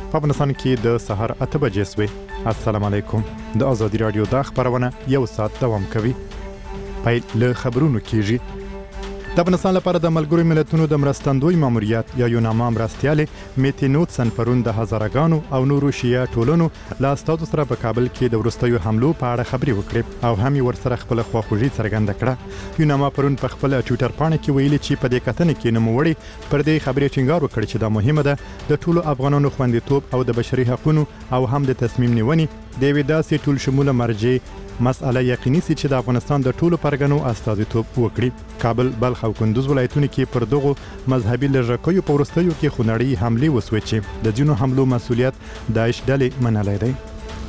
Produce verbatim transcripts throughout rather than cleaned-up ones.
په افغانستان کې د سهار اته بجې سوې. السلام علیکم. د ازادي رادیو د خبرونه یو ساعت دوام کوي. پیل له خبرونو کیږي. د افغانستان لپاره د ملګرو ملتونو د مرستندوی ماموریت یا یوناما مرستیالې میتی نوتسن پرون د هزارګانو او نورو شیعه ټولنو له استازو سره په کابل کې د وروستیو حملو په اړه خبرې وکړې او هم یې ورسره خپل خواخوږي څرګنده کړه. یوناما پرون په خپل ټویټر پاڼه کې ویلي چې په دې کتنې کې نوموړي پر دې خبرې ټینګار وکړ چې دا مهمه ده د ټولو افغانانو خوندیتوب او د بشري حقوقو او هم د تصمیم نیونې د یوې داسې ټول شموله مرجع مسأله یقیني سي چې د افغانستان د ټولو پرګنو استازیتوب وکړي. کابل، بلخ او کندوز ولایتونو کې پر دغو مذهبي لږکیو په وروستیو کې خونړۍ حملې وسوې چې د ځینو حملو مسؤلیت داعش ډلې منلی دی.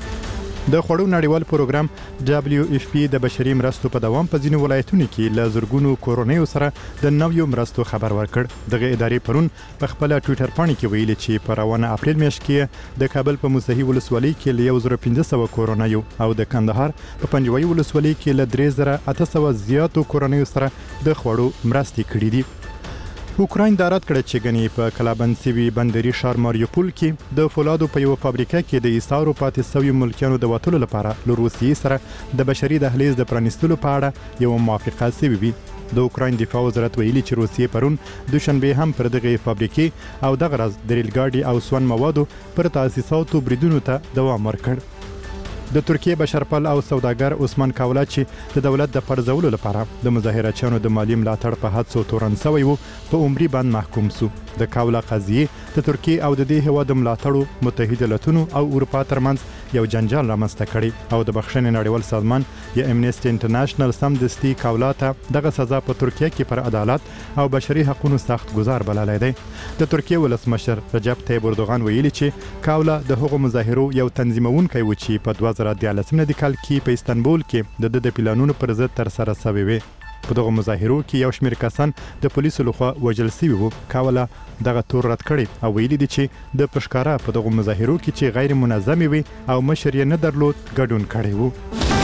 د خوړو نړیوال پروګرام دبليو اف پی د بشري مرستو په دوام په ځینو ولایتونو کې له زرګونو کورونیو سره د نویو مرستو خبر ورکړ. دغه ادارې پرون په خپل ټویټر پاڼه کې ویلي چې په روانه اپریل میاشت کې د کابل په موسهي ولسوالۍ کې له یو زره پنځه سوه کورونیو او د کندهار په پنجوایي ولسوالۍ کې له درې زره اته سوه زیاتو کورونیو سره د خوړو مرستې کړې دي. اوکراین دا رد کړ چې غني په کلابند سیوی بندري ښار ماریوپول کې د فولادو په یو فابریکه کې د ایثارو پاتې سوي ملکیانو د وټولو لپاره له روسیې سره د بشري دهلیز د پرانیستلو په اړه یو موافقه سوي وي. د اوکراین دفاع وزارت ویلي چې روسیې پرون دوشنبه هم پر دغه فابریکې او دغه راز د ریل ګاډي او سون موادو پر تاسیساتو بریدونو ته دوام ورکړ. د ترکیه بشرپال او سوداګر عثمان کاولا چې د دولت د پرځولو لپاره د مظاهرچیانو د مالی ملاتړ په حادثو تورن شوی وو په عمري باندې محکوم سو. د کاولا قضیه د ترکیه او د دې هیواد ملاتړو متحده ایالاتونو او اروپا ترمنځ یو جنجال رامنځته کړي او د بخښنې نړیوال سازمان یا امنیسټي انټرنیشنل سمدستي کاولا ته دغه سزا په ترکیه کې پر عدالت او بشري حقوقو سخت گزار بللی دی. د ترکیه ولسمشر رجب طیب اردوغان ویلي چې کاولا د هغو مظاهرو یو تنظیمونکی و چې په دوه زره دیارلسم کال کې په استانبول کې د د پلانونو پر ضد تر سره شوی وي. په دغه مظاهرو کې یو شمېر کسان د پولیسو لخوا وژل شوي وو. کاولا دغه تور رد کړی او ویلي دي چې د پښکارا په دغه مظاهرو کې چې غیر منظمې وي او مشر یې نه درلود ګډون کړی وو.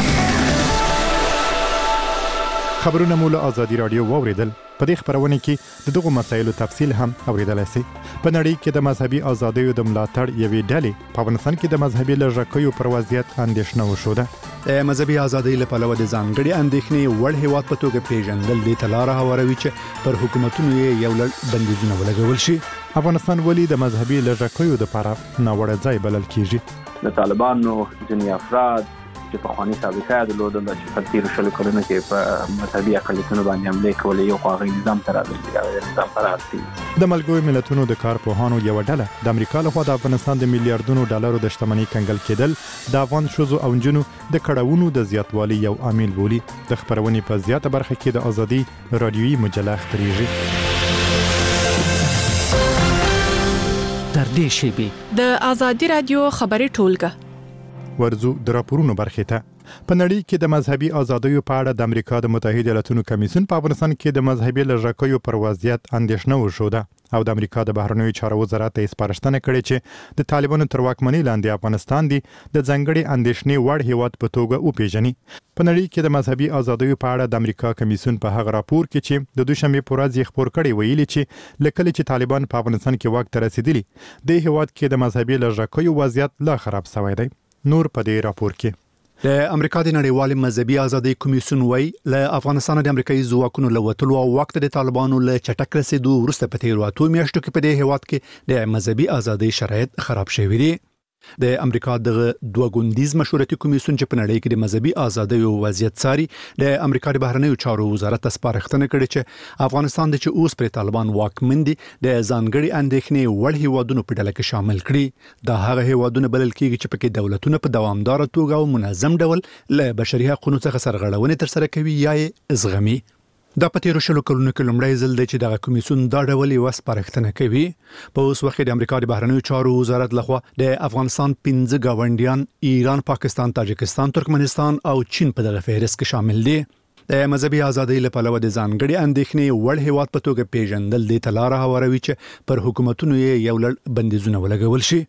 خبرونه مو له ازادي رادیو واوریدل. په دې خبرونه کې د دغو مسایلو تفصیل هم اوریدلای شئ. په نړۍ کې د مذهبي ازادیو د ملاتړ یوې ډلې په افغانستان کې د مذهبي لږکیو پر وضعیت اندېښنه وښوده. د مذهبي ازادۍ له پلوه د ځانګړي اندېښنې وړ هیواد په توګه پیژندل دې ته لاره هواروي چې پر حکومتونو یې یو لړ بندیزونه ولګول شي. افغانستان ولې د مذهبي لږکیو لپاره ناوړه ځای بلل کیږي؟ د طالبانو ځینې افراد چې په خواني سابقه درلودل چې په تیر شلو کلونو کې په مذهبي اقلیتونو باندې حملې کولې یو خواغی نظام تر راغلی نظام پر راځي. د ملګرو ملتونو د کارپوهانو یو ډله د امریکا لخوا د افغانستان د میلیارډونو ډالرو د شتمنۍ کنګل کېدل د افغان ښځو او نجونو د کړهونو د زیاتوالي یو عامل بولي. د خبرونې په زیاته برخه کې د ازادي رادیويي مجله خبريږي. تر دې شیبې د ازادي رادیو خبري ټولګه ورزو د راپورونو برخې ته. په نړۍ کې د مذهبي ازادیو په اړه د امریکا د متحده ایالاتونو کمیسیون په افغانستان کې د مذهبي لږکیو پر وضعیت اندېښنه وښوده او د امریکا د بهرنیو چارو وزارت ته سپارښتنه کړې چې د طالبانو تر واکمنۍ لاندې افغانستان دی د ځانګړي اندېښنې وړ هیواد په توګه وپیژني. په نړۍ کې د مذهبي ازادیو په اړه د امریکا کمیسیون په هغه راپور کې چې د دوشنبه په ورځ خبر کړي ویلي چې لکه چې طالبان په افغانستان کې واک ته رسیدلی د هیواد کې د مذهبي لږکیو وضعیت لا خراب شوی دی. نور په دې راپور کې د امریکا د نړیوال مذهبي ازادۍ کمیسیون وایي له افغانستان د امریکایي ځواکونو له وټولو او وخت د طالبانو له چټک رسیدو وروسته په تیر واتو میاشتو کې په دې هیواد کې د مذهبي ازادۍ شرایط خراب شوي دي. د امریکا د دوه ګوندیز مشورتي کمیسیون چې په نړۍ کې د مذهبي ازادۍ او وضعیت څاري د امریکا د بهرنیو چارو وزارت ته سپارښتنه کړې چې افغانستان د چې اوس پر طالبان واکمن دي د ځانګړي اندېښنې وړ هیوادونو په ډله کې شامل کړي. دا هغه هیوادونه بلل کېږي چې پکې دولتونه په دوامدار توګه او منظم ډول له بشري حقوقو څخه سرغړونې تر سره کوي یا یې زغمي. دا په تیر شلو کلونو کې لومړی ځل دی چې دغه کمیسیون دا ډول یو سپارښتنه کوي. په اوس وخت د امریکا د بهرنیو چارو وزارت لخوا د افغانستان پنځه گاونډیان ایران، پاکستان، تاجکستان، ترکمنستان او چین په دغه فهرست کې شامل دي. د مذهبي ازادۍ له پلوه د ځانګړي اندېښنې وړ هیواد په توګه پیژندل دي ته لاره هواروي چې پر حکومتونو یې یو لړ بندیزونه ولګول شي.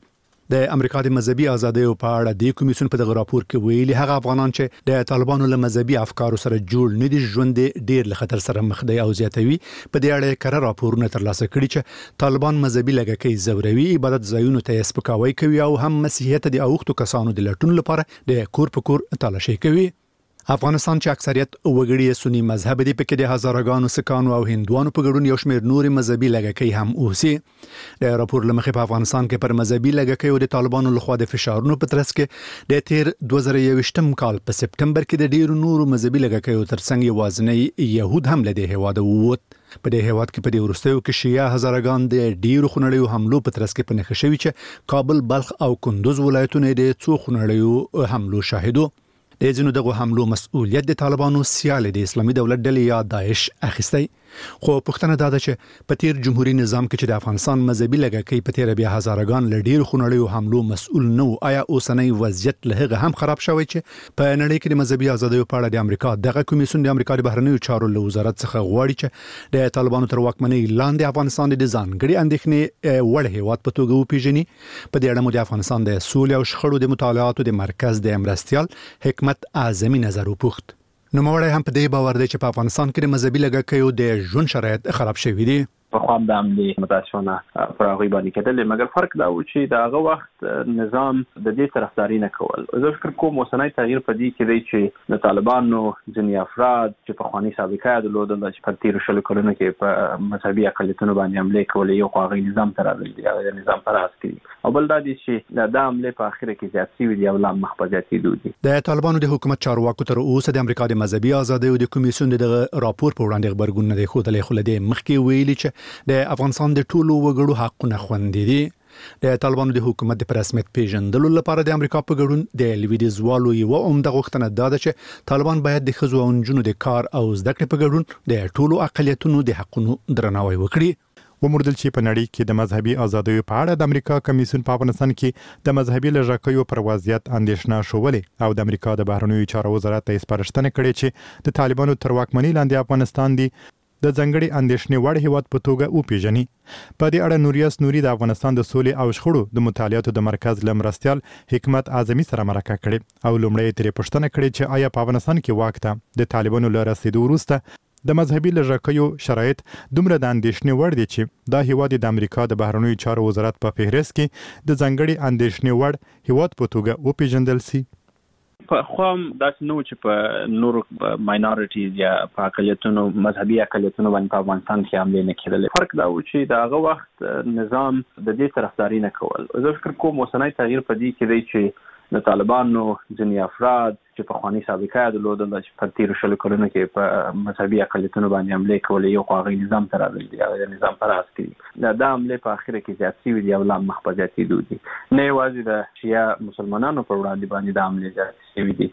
د امریکا د مذهبي ازادۍ په اړه د کمیسیون په دغه راپور کې ویلي هغه افغانان چې د طالبانو له مذهبي افکارو سره جوړ نه دي ژوند ډیر له خطر سره مخ دی او زیاتوي. په دې اړه کره راپورونه ترلاسه کړي چې طالبان مذهبي لږکي زوروي، عبادت ځایونو ته سپکاوی کوي او هم مسیحیت د اوښتو کسانو د لټون لپاره د کور په کور تلاشي کوي. افغانستان چې اکثریت وګړي سنی مذهب دي، پکې د هزارګانو سکانو او هندوانو په ګډون یو شمېر نوري مذهبي لږکي هم اوسي. د راپور لمخې په افغانستان کې پر مذهبي لږکي او د طالبانو لخوا د فشارونو په ترڅ کې د تیر دوه زره یوویشتم کال په سپټمبر کې د ډیرو نورو مذهبي لږکیو ترڅنګ یوازینی يهود هم له دې هواده ووت. په دې هواد کې په دې وروستیو کې شیعه هزارګان د ډیرو خونړیو حملو په ترڅ کې پنځه شوي چې کابل، بلخ او کندوز ولایتونه د څو خونړیو حملو شاهدو. د ځینو دغه حملو مسؤلیت د طالبانو سیال د اسلامي دولت ډلې یا داعش اخیستی. خو پښتنه دا ده چې په تیر جمهوریت نظام کې چې د افغانستان مذهبي لږکي په تیر بیا هزارګان له ډیرو خونړیو حملو مسؤل نه و، آیا اوسنۍ وضعیت له هغه هم خراب شوی چې په نړۍ کې د مذهبي ازادۍ په اړه د امریکا دغه کمیسیون د امریکا د بهرنیو چارو له وزارت څخه غواړي چې د طالبانو تر واکمنۍ لاندې افغانستان د ځانګړي اندېښنې وړ هیواد په توګه وپیژني. په دې اړه مو د افغانستان د سولې او شخړو د مطالعاتو د مرکز د مرستيال حکمت اعظمي نظر وپوښت. نو موږ هم په دې باور دی چې په افغانستان کې د مذهبي لږکیو د ژوند شرایط خراب شوي دي. په خام د عملي متاسفانه پر هغه باندې کېدل، مګر فرق دا و چې د هغه وخت نظام د دې طرفداري نه کول. زه فکر کوم اوسنۍ تغییر په دې کې دی چې د طالبانو ځینې افراد چې په خواني سابقه درلودل چې په تیر شلو کلونو کې په مذهبي اقلیتونو باندې حمله کولې، یو هغه نظام تر راغلی دی، نظام پر اساس کې او بل دا دي چې د حمله په اخر کې زیات شوي دي او لا مخبزاتي دي. د طالبانو د حکومت چارواکو تر اوسه د امریکا د مذهبي ازادۍ او د کمیسیون دغه راپور په وړاندې خبرګون نه دی خوده خلده مخکې ویلي چې د افغانستان د ټولو وګړو حقونه خوندي دي. د طالبانو د حکومت د رسمیت پیژندلو لپاره د امریکا په ګډون د لویدیځوالو یو عمده غوښتنه دا ده چې طالبان باید د ښځو او نجونو د کار او زده کړې په ګډون د ټولو اقلیتونو د حقونو درناوی وکړي. وموردل چې په نړۍ کې د مذهبي ازادۍ په اړه د امریکا کمیسیون په افغانستان کې د مذهبي لږکیو پر وضعیت اندېښنه شولې او د امریکا د بهرنیو چارو وزارت ته سپارښتنه کړې چې د طالبانو تر واکمنۍ لاندې افغانستان دی د ځنګړي اندېښنې وړ هیواد په توګه وپیژني. په دې اړه نوریاس نوري د افغانستان د سولې او شخړو د مطالعاتو د مرکز لمرستيال حکمت اعظمي سره مرکه کړې او لومړی ترې پوښتنه کړې چې آیا په افغانستان کې واک ته د طالبانو له رسیدو وروسته د مذهبي لږکیو شرایط دومره د اندېښنې وړ دي چې دا هیواد د امریکا د بهرنیو چارو وزارت په فهرست کې د ځنګړي اندېښنې وړ هیواد په توګه وپیژندل سي. په خام داسې نو چې په نورو ماینورټیز یا په اقلیتونو مذهبي اقلیتونو باندې په افغانستان کې حمله نه کېدل. فرق دا و چې د هغه وخت نظام د دې طرفداري نه کول. زه فکر کوم اوسنۍ تغییر په دې کې دی چې د طالبانو ځینې افراد چې په خواني سابقه درلودل چې په تیر شلو کلونو کې په مذهبي اقلیتونو باندې حمله کولې، یو هغه نظام تر راغلی دی، هغه نظام پر اساس کې دا د حمله په اخر کې زیات شوي دي او لا مخبزاتي دي. نه یوازې د شیعه مسلمانانو په وړاندې باندې د حمله زیات شوي دي،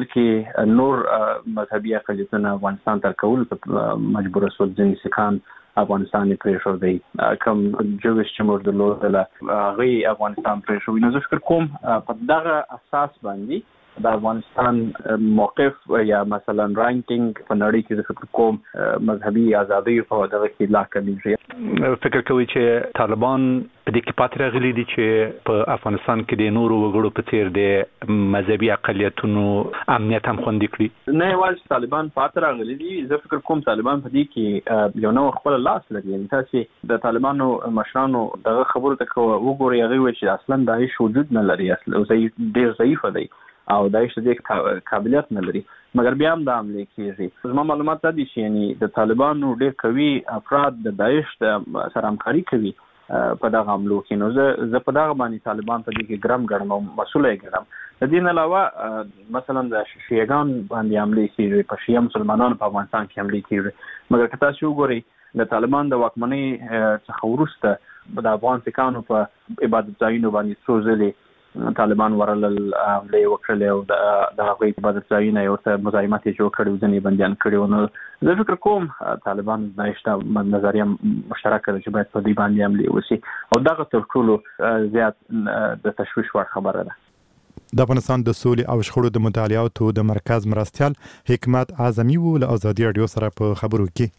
بلکې نور مذهبي اقلیتونه افغانستان تر کول په مجبور شول. ځینې سکان افغانستان پرېښو دی، کوم جوش چې موږ درلودل هغه افغانستان پرېښو. نو زه فکر کوم په دغه اساس باندې د افغانستان موقف یا مثلا رانکینګ په نړۍ کې د فکر کوم مذهبي ازادۍ په دغه کې لا کمیږي. فکر کوي چې طالبان په دې کې پاتې راغلي دي چې په افغانستان کې د نورو وګړو په څیر د مذهبي اقلیتونو امنیت هم خوندي کړي؟ نه یوازې طالبان پاتې راغلي دي، زه فکر کوم طالبان په دې کې یو نو خپل لاس لري. یعنې تاسې د طالبانو مشرانو دغه خبرو ته وګورئ، هغوی وایي چې اصلا داعش وجود نه لري، اصلا ډېر ضعیف دی او داعش دې قابلیت نه لري، مګر بیا هم دا حمله کېږي. زما معلومات دا دي چې یعنی د طالبانو ډېر قوي افراد د داعش سره همکاري کوي په دغه حملو کې. نو زه زه په دغه باندې طالبان په دې کې ګرم ګڼم او مسؤل یې ګڼم. د دې نه علاوه مثلا د شیعهګان باندې حملې کېږي، په شیعه مسلمانانو په افغانستان کې حملې کېږي، مګر که تاسو وګورئ د طالبان د واکمنۍ څخه وروسته د افغان سکانو په عبادت ځایونو باندې څو ځلې طالبان ورلل حملې وکړلې او د هغوی عبادت ځایونه یې ورته مزاحمت یې جوړ کړي، ځینې بندیان کړي. نو زه فکر کوم طالبان داعش ته نظریه مشترکه ده چې باید په دې باندې حملې وشي او دغه تر ټولو زیات د تشویش وړ خبره ده. د افغانستان د سولې او شخړو د مطالعاتو د مرکز مرستيال حکمت اعظمي و له ازادي رادیو سره په خبرو کې.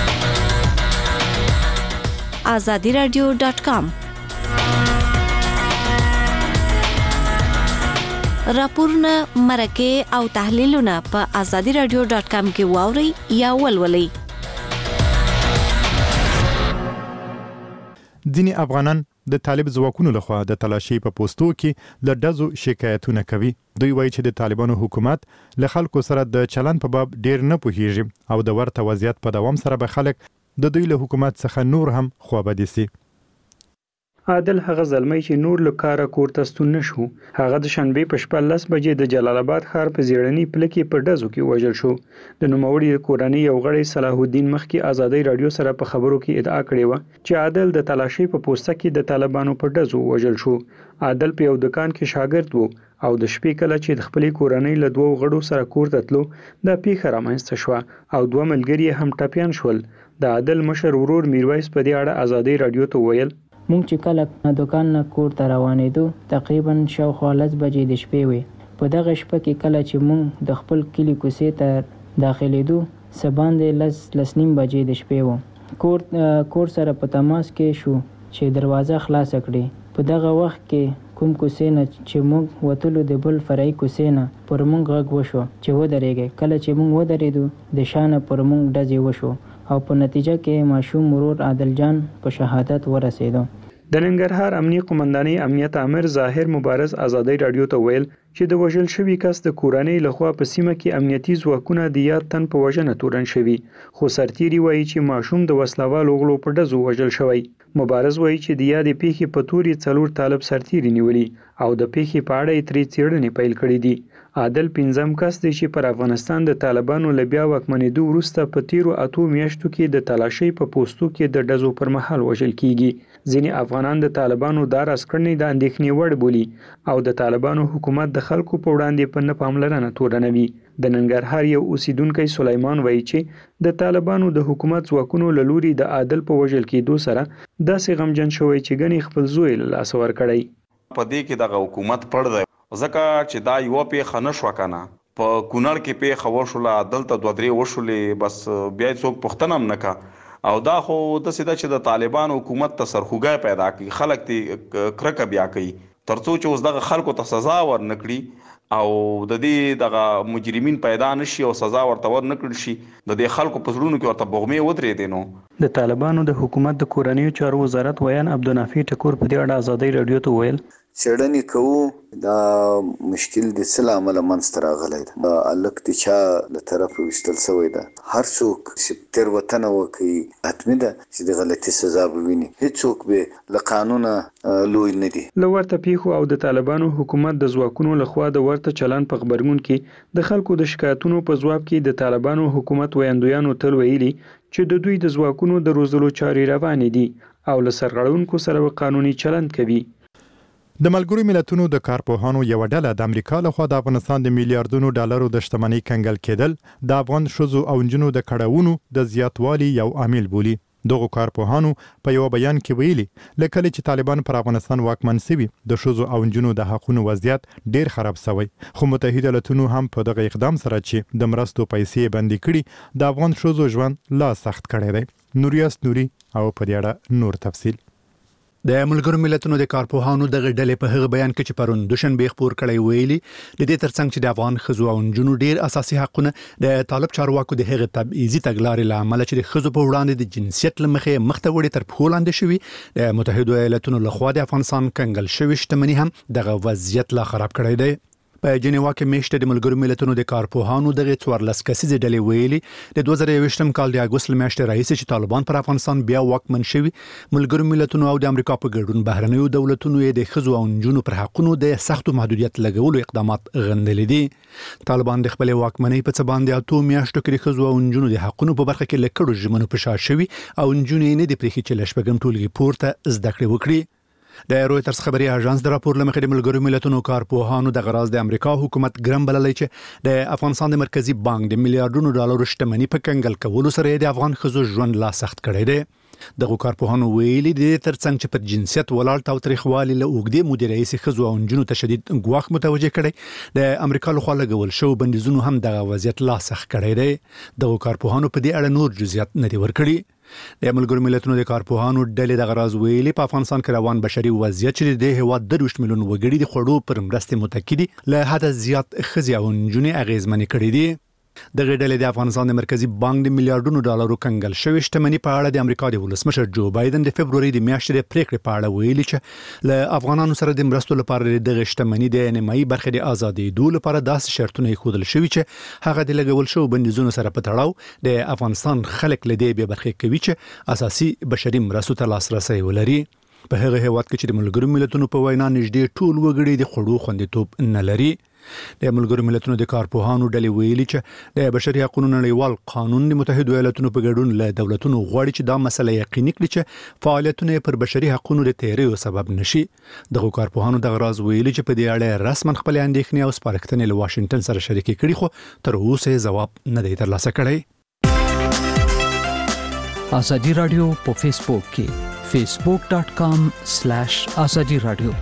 azadi radio dot com راپورونه مرکه او تحلیلونه په آزادي رادیو ډاٹ کام کې واوري یا ولولئ. ځینې افغانان د طالب ځواکونو لخوا د تلاشي په پوسټو کې له ډزو شکایتونه کوي. دوی وایي چې د طالبانو حکومت له خلکو سره د چلن په باب ډیر نه پوهیږي او د ورته وضعیت په دوام سره به خلک د دوی له حکومت څخه نور هم خوابدي سي. عادل هغه زلمی چې نور له کاره کور ته ستون نشو. هغه د شنبې په شپه لس بجې د جلال آباد ښار په زیړنی پله کې په ډزو کې وژل شو. د نوموړي کورنۍ یو غړی صلاح الدین مخکې آزادۍ رادیو سره په خبرو کې ادعا کړې و چې عادل د تلاشي په پوسټه کې د طالبانو په ډزو وژل شو. عادل په یو دکان کې شاګرد وو او د شپې کله چې د خپلې کورنۍ له دوه غړو سره کور ته تلو د پیښه رامنځته شو او دوه ملګري هم ټپيان شول. د عادل مشر ورور میرویس په دې اړه آزادۍ رادیو ته ویل مونږ چې کله دکان نه کور ته روانېدو تقریبا شاوخوا لس بجې د شپې وې. په دغه شپه کې کله چې مونږ د خپل کلي کوڅې ته داخلېدو څه باندې لس لس نیم بجې د شپې وه. کور کور سره په تماس کې شو چې دروازه خلاصه کړي. په دغه وخت کې کوم کوڅې نه چې مونږ وتلو د بل فرعي کوڅې نه پر مونږ غږ وشو چې ودرېږئ. کله چې مونږ ودرېدو د شانه پر مونږ ډزې وشو او په نتیجه کې ماشوم مرور عادل جان په شهادت ورسېدو. د ننګرهار امنیي قومندانۍ امنیت امر ظاهر مبارز آزادۍ رادیو ته ویل چې د وژل شوي کس د کورنۍ لخوا په سیمه کې امنیتي ځواکونه د یاد تن په وژنه تورن شوي، خو سرتیري وایي چې ماشوم د وسلوالو غړو په ډزو وژل شوی. مبارز وایي چې د یادې پیښې په توري څلور طالب سرتیري نیولي او د پیښې په اړه یې ترې څېړنې پیل کړې دي. عادل پنځم کس دی چې پر افغانستان د طالبانو له بیا واکمنېدو وروسته په تیرو اتو میاشتو کې د تلاشۍ په پوستو کې د ډزو پر مهال وژل کیږي. ځینې افغانان د طالبانو دا راسکړنې د اندېښنې وړ بولي او د طالبانو حکومت د خلکو په وړاندې په نه پاملرنه تورنوي. د ننګرهار یو اوسیدونکی سلیمان وایي چې د طالبانو د حکومت ځواکونو له لوري د عادل په وژل کېدو سره داسې غمجن شوی چې ګنې خپل زوی له لاسه ورکړی. په دې کې دغه حکومت پړ دی ځکه چې دا یو پیښه نه شوه کنه. په کونړ کې پیښه وشوله، دلته دوه درې وشولې، بس بیا یې څوک پوښتنه هم نه کا او دا خو داسې ده چې د طالبانو حکومت ته سرخوږی پیدا کړي، خلک دې کرکه بیا کوي تر څو چې اوس دغه خلکو ته سزا ورنه کړي او د دې دغه مجرمین پیدا نشي او سزا ورته ورنه کړل شي. د دې خلکو په زړونو کې ورته بغمې ودرېدې. نو د طالبانو د حکومت د کورنیو چارو وزارت ویان عبدالنافع ټکور په دې اړه آزادۍ رادیو ته ویل څېړنې کوو دا مشکل د څه له امله منځته راغلی ده. هلک د چا له طرفه ویشتل شوی ده. هر څوک چې تېروتنه وکړي حتمي ده چې د غلطي سزا به ویني. هېڅوک به له قانونه لوی نه دي. له ورته پیښو او د طالبانو حکومت د ځواکونو لخوا د ورته چلن په غبرګون کې د خلکو د شکایتونو په ځواب کې د طالبانو حکومت ویاندویانو تل ویلي چې د دوی د ځواکونو د روزلو چارې روانې دي او له سرغړونکو سره قانوني چلند کوي. د ملګرو ملتونو د کارپوهانو یو ډله د امریکا لخوا د افغانستان د میلیارډونو ډالرو د شتمنۍ کنګل کېدل د افغان ښځو او نجونو د کړاوونو د زیاتوالي یو عامل بولي. دغه کارپوهانو په یو بیان کې ویلي لکه چې طالبان پر افغانستان واکمن شوي د ښځو او نجونو د حقونو وضعیت ډیر خراب شوی، خو متحده ایالاتونو هم په دغه اقدام سره چې د مرستو پیسې بندي کړي د افغان ښځو ژوند لا سخت کړی دی. نوریاس نوري او په دې اړه نور تفصیل. د ملګرو ملتونو د کارپوهانو دغه ډلې په هغه بیان کې چې پرون دوشنبه خبر کړی ویلي د دې ترڅنګ چې د افغان ښځو او نجونو ډیر اساسي حقونه د طالب چارواکو د هغه تبعیضي تګلارې لامل چې د ښځو په وړاندې د جنسیت لمخې مخته وړي تر پښو لاندې شوي، د متحده ایالاتونو لخوا د افغانستان کنګل شوی شتمنۍ هم دغه وضعیت لا خراب کړی دی. په جنیوا کې میشته د ملګرو ملتونو د کارپوهانو دغه څوارلس کسیزې ډلې ویلي د دوه زره یوویشتم کال د اګوست میاشتې راهیسې چې طالبان پر افغانستان بیا واکمن شوي، ملګرو ملتونو او د امریکا په ګډون بهرنیو دولتونو یې د ښځو او نجونو پر حقونو د سختو محدودیت لګولو اقدامات غندلي دي. طالبان د خپل واکمنۍ په څه باندې اتو میاشتو کې د ښځو او نجونو د حقونو په برخه کې لکړو ژمنو په شا شوي او نجونې نه د پریخي چې لشبګم ټولګي پورته زده کړې وکړي. د رويټرز خبري اژانس د راپور لمخې د ملګرو ملتونو کارپوهانو د غراز د امریکا حکومت ګرم بللی چې د افغانستان د مرکزی بانک د میلیارډونو ډالرو شتمنۍ په کنګل کولو سره د افغان ښځو ژوند لا سخت کړی دی. دغه کارپوهانو ویلي دي ترڅنګ چې پر جنسیت ولاړ تاوتریخوالي له اوږدې مودې راهیسې ښځو او نجونو ته شدید ګواښ متوجه کړی د امریکا لخوا لګول شو بندیزونو هم دغه وضعیت لا سخت کړی دی. دغه کارپوهانو په دې اړه نور جزئیات نه دي ورکړي. د ملګرو ملتونو د کارپوهانو ډلې دغه راز ویلي په افغانستان کې روان بشري وضعیت چې د هیواد درویشت میلیون وګړي د خوړو پر مرستې متکی دي له حده زیات ښځې او نجونې اغیزمنې کړي دي. دغه ډلې د افغانستان د مرکزی بانک د میلیارډونو ډالرو کنګل شوی شتمنۍ په اړه د امریکا د ولسمشر جو بایدن د فبروري د میاشتې د پریکړې په اړه ویلي چې له افغانانو سره د مرستو لپاره د شتمنۍ د نیمایي برخې د ازادي دول لپاره داسې شرطونه خودل شوی چې هغه د لګول شو بندیزونو سره په تړاو د افغانستان خلک له دې به برخې کوي چې اساسي بشري مرستو ته لاسرسي ولري. په هغه هیواد کې چې د ملګرو ملتونو په وینا نږدې ټول وګړي د خوړو خوندیتوب نه لري. د ملګرو ملتونو د کارپوهانو ډلې ویلي چې د بشري حقوقو نړیوال قانون د متحده ایالاتونو په ګډون له دولتونو غواړي چې دا مسله یقیني کړي چې فعالیتونه پر بشري حقوقو د تیریو سبب نشي. دغه کارپوهانو د غراز ویلي چې په دې اړه رسمن خپل اندېښنې او سپارښتنې له واشنگټن سره شریکې کړي خو تر اوسه جواب نه دی ترلاسه کړی. ازادي رادیو په فیسبوک کې facebook dot com slash azadi radio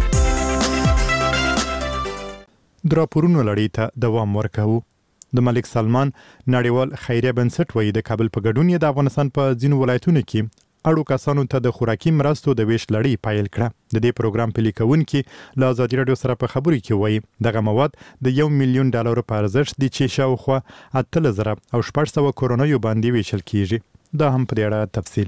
د راپورونو لړۍ ته دوام ورکوو. د ملک سلمان نړیوال خیریه بنسټ وایي د کابل په ګډون د افغانستان په ځینو ولایتونو کې اړو کسانو ته د خوراکي مرستو د ویش لړۍ پیل کړه. د دې پروګرام پلي کوونکي له ازادي رادیو سره په خبرو کې وایي دغه مواد د یو میلیون ډالرو په ارزښت دي چې شاوخوا اتلس زره او شپږ سوه کورنیو باندې ویشل کیږي. دا هم په دې اړه تفصیل.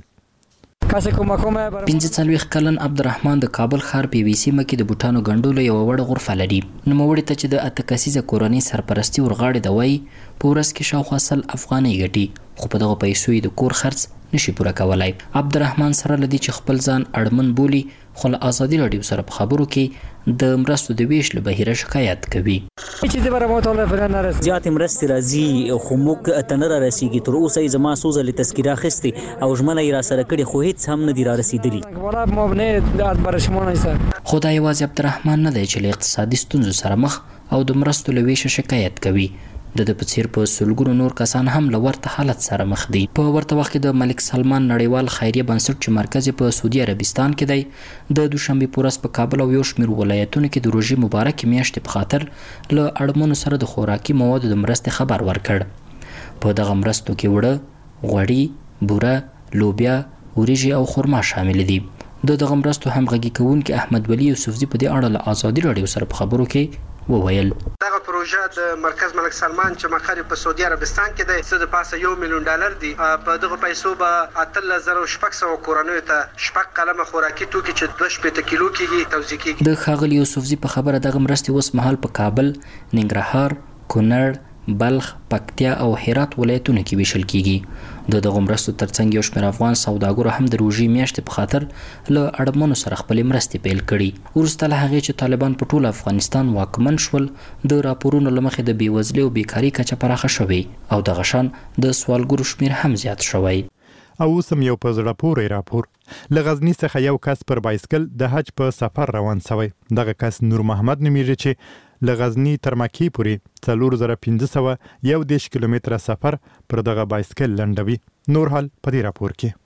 پنځه څلوېښت کلن عبدالرحمن د کابل ښار په یوې سیمه کې د بوټانو ګنډلو یوه وړه غرفه لري. نوموړي ته چې د اته کسیزه کورنۍ سرپرستي ورغاړې ده وایي په ورځ کې شاوخوا سل افغانۍ ګټي خو په دغه پیسو یې د کور خرڅ نشي پوره کولای. عبدالرحمن سره لدی چې خپل ځان اړمن بولي خو له ازادي رادیو سره په خبرو کې د مرستو د ویش له بهیره شکایت کوي. زیات مرستې راځي خو موږ ته نه رارسیږي. تر اوسه یې زما څو ځلې تذکیره اخیستې او ژمنه یې راسره کړې خو هېڅ هم نه دي رارسېدلي. خو دا یوازې عبدالرحمن نه دی چې له اقتصادي ستونزو سره مخ او د مرستو له ویشه شکایت کوي. د د په څیر په سلګونو نور کسان هم له ورته حالت سره مخ دي. په ورته وخت کې د ملک سلمان نړیوال خیریه بنسټ چې مرکز په سعودي عربستان کې دی د دوشنبه په ورځ په کابل او یو شمېر ولایتونو کې د روژې مبارکې میاشتې په خاطر له اړمنو سره د خوراکي موادو د مرستې خبر ورکړ. په دغه مرستو کې وړه، غوړي، بوره، لوبیا، وریجې او خرما شامل دي. د دغه مرستو همغږي کوونکي احمد ولی یوسفزي په دې اړه له ازادي رادیو سره په خبرو کې وویل دغه پروژه د مرکز ملک سلمان چې مقر په سعودي عربستان کې دی څه د پاسه یو میلیون ډالر دی. په دغه پیسو به اتلس زره او شپږ سوه کورنیو ته شپږ قلمه خوراکي توکي چې دوه شپېته کیلو کېږي توزیع کېږي. د ښاغلي یوسفزي په خبره دغه مرستې اوس مهال په کابل، ننګرهار، کونړ، بلخ، پکتیا او هرات ولایتونو کې ویشل کیږي. د دغه مرستو ترڅنګ یو شمېر افغان سوداګرو هم د روژې میاشتې په خاطر له اړمنو سره خپلې مرستې پیل کړي. وروسته له هغې چې طالبان په ټول افغانستان واکمن شول د راپورونو له مخې د بېوزلۍ او بیکاري کچه پراخه شوې او دغه شان د سوالګرو شمېر هم زیات شوی. او اوس هم یو په زړه پورې راپور. له غزني څخه یو کس پر بایسکل د حج په سفر روان شوی. دغه کس نور محمد نومیږي چې له غزني تر مکې پورې څلور زره پنځه سوه یو دېرش کیلومتره سفر پر دغه بایسکل لنډوي. نور حال په دې راپور کې.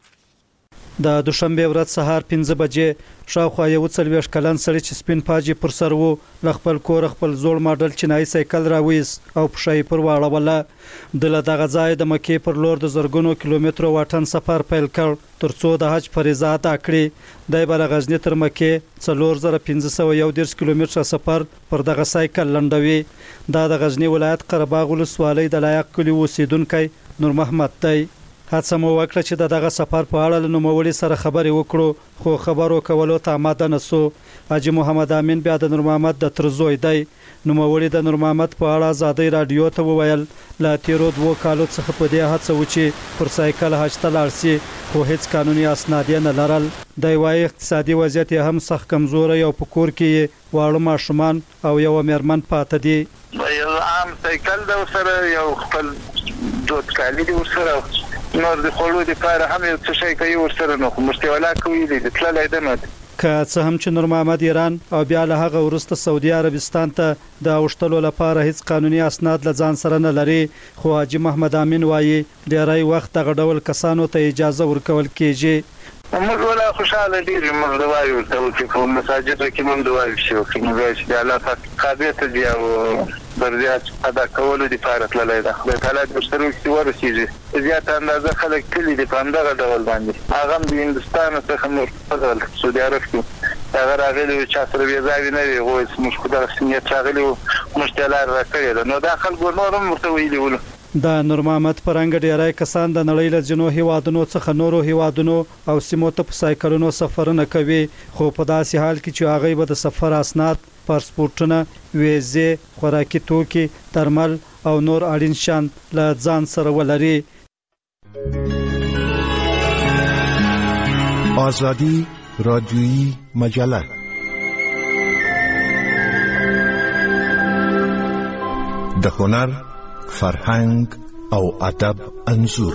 د دوشنبه ورځ سهار پنځه بجې شاوخوا یو څلوېښت کلن سړی چې سپین پاجي پر سر وو له خپل کور خپل زوړ ماډل چینایي سایکل راویست او پښه یې پر واړوله. د له دغه ځای د مکې پر لور د زرګونو کیلومترو واټن سفر پیل کړ تر څو د حج فریضه ادا کړي. دی به له غزني تر مکې څلور زره پنځه سوه یو دېرش کیلومتره سفر پر دغه سایکل لنډوي. دا د غزني ولایت قرهباغ ولسوالۍ د لایق کلي اوسیدونکی نور محمد دی. هڅه مو وکړه چې د دغه سفر په اړه له نوموړي سره خبرې وکړو خو خبرو کولو ته آماده نه سو. حاجي محمد امین بیا د نور محمد د تر زوی دی. نوموړي د نور محمد په اړه ازادي رادیو ته وویل له تیرو دوو کالو څخه په دې هڅه و چې پر سایکل حج ته لاړ سي خو هیڅ قانوني اسناد یې نه لرل. دی وایي اقتصادي وضعیت یې هم سخت کمزوری او په کور کې واړه ماشومان او یوه میرمن پاته دي. یو عام سایکل د ورسره یو خپل دوت کالي دي ورسره نور د خوړو لپاره هم یو څه شی کوي ورسره نو خو مستولا کوي د تللی ده نو که څه هم چې نور محمد ایران او بیا له هغه وروسته سعودي عربستان ته د اوښتلو لپاره هیڅ قانوني اسناد له ځان سره نه لري، خو حاجي محمد امین وایي ډیری وخت دغه ډول کسانو ته اجازه ورکول کیږي. موږ ولا خوشاله دي موږ د وایو چې په مساجد کې موږ د وایو چې موږ چې الله پاک قابلیت دی او برزيات ادا کولو د فارغ لای ده د تعالی د سره چې ورسیږي زیات اندازه خلک کلی د پاندغه ډول باندې هغه د هندستان څخه نور فضل سعودي عرب کې هغه راغلي چې سره ویزاوی نه وي غوښ موږ خو د سنیت راغلي مشتلار راکړي نو داخل ګورنور مرته ویلي ول. د نور محمد پرنګ ډیری کسان د نړۍ له ځینو هیوادونو څخه نورو هیوادونو او سیمو ته په سایکلونو سفرونه کوي، خو په داسې حال کې چې هغه به د سفر اسناد، پاسپورتونه، ویزې، خوراکي توکي، درمل او نور اړین شیان له ځان سره ولري. آزادی رادیویی مجله د هنر، فرهنګ او ادب انځور.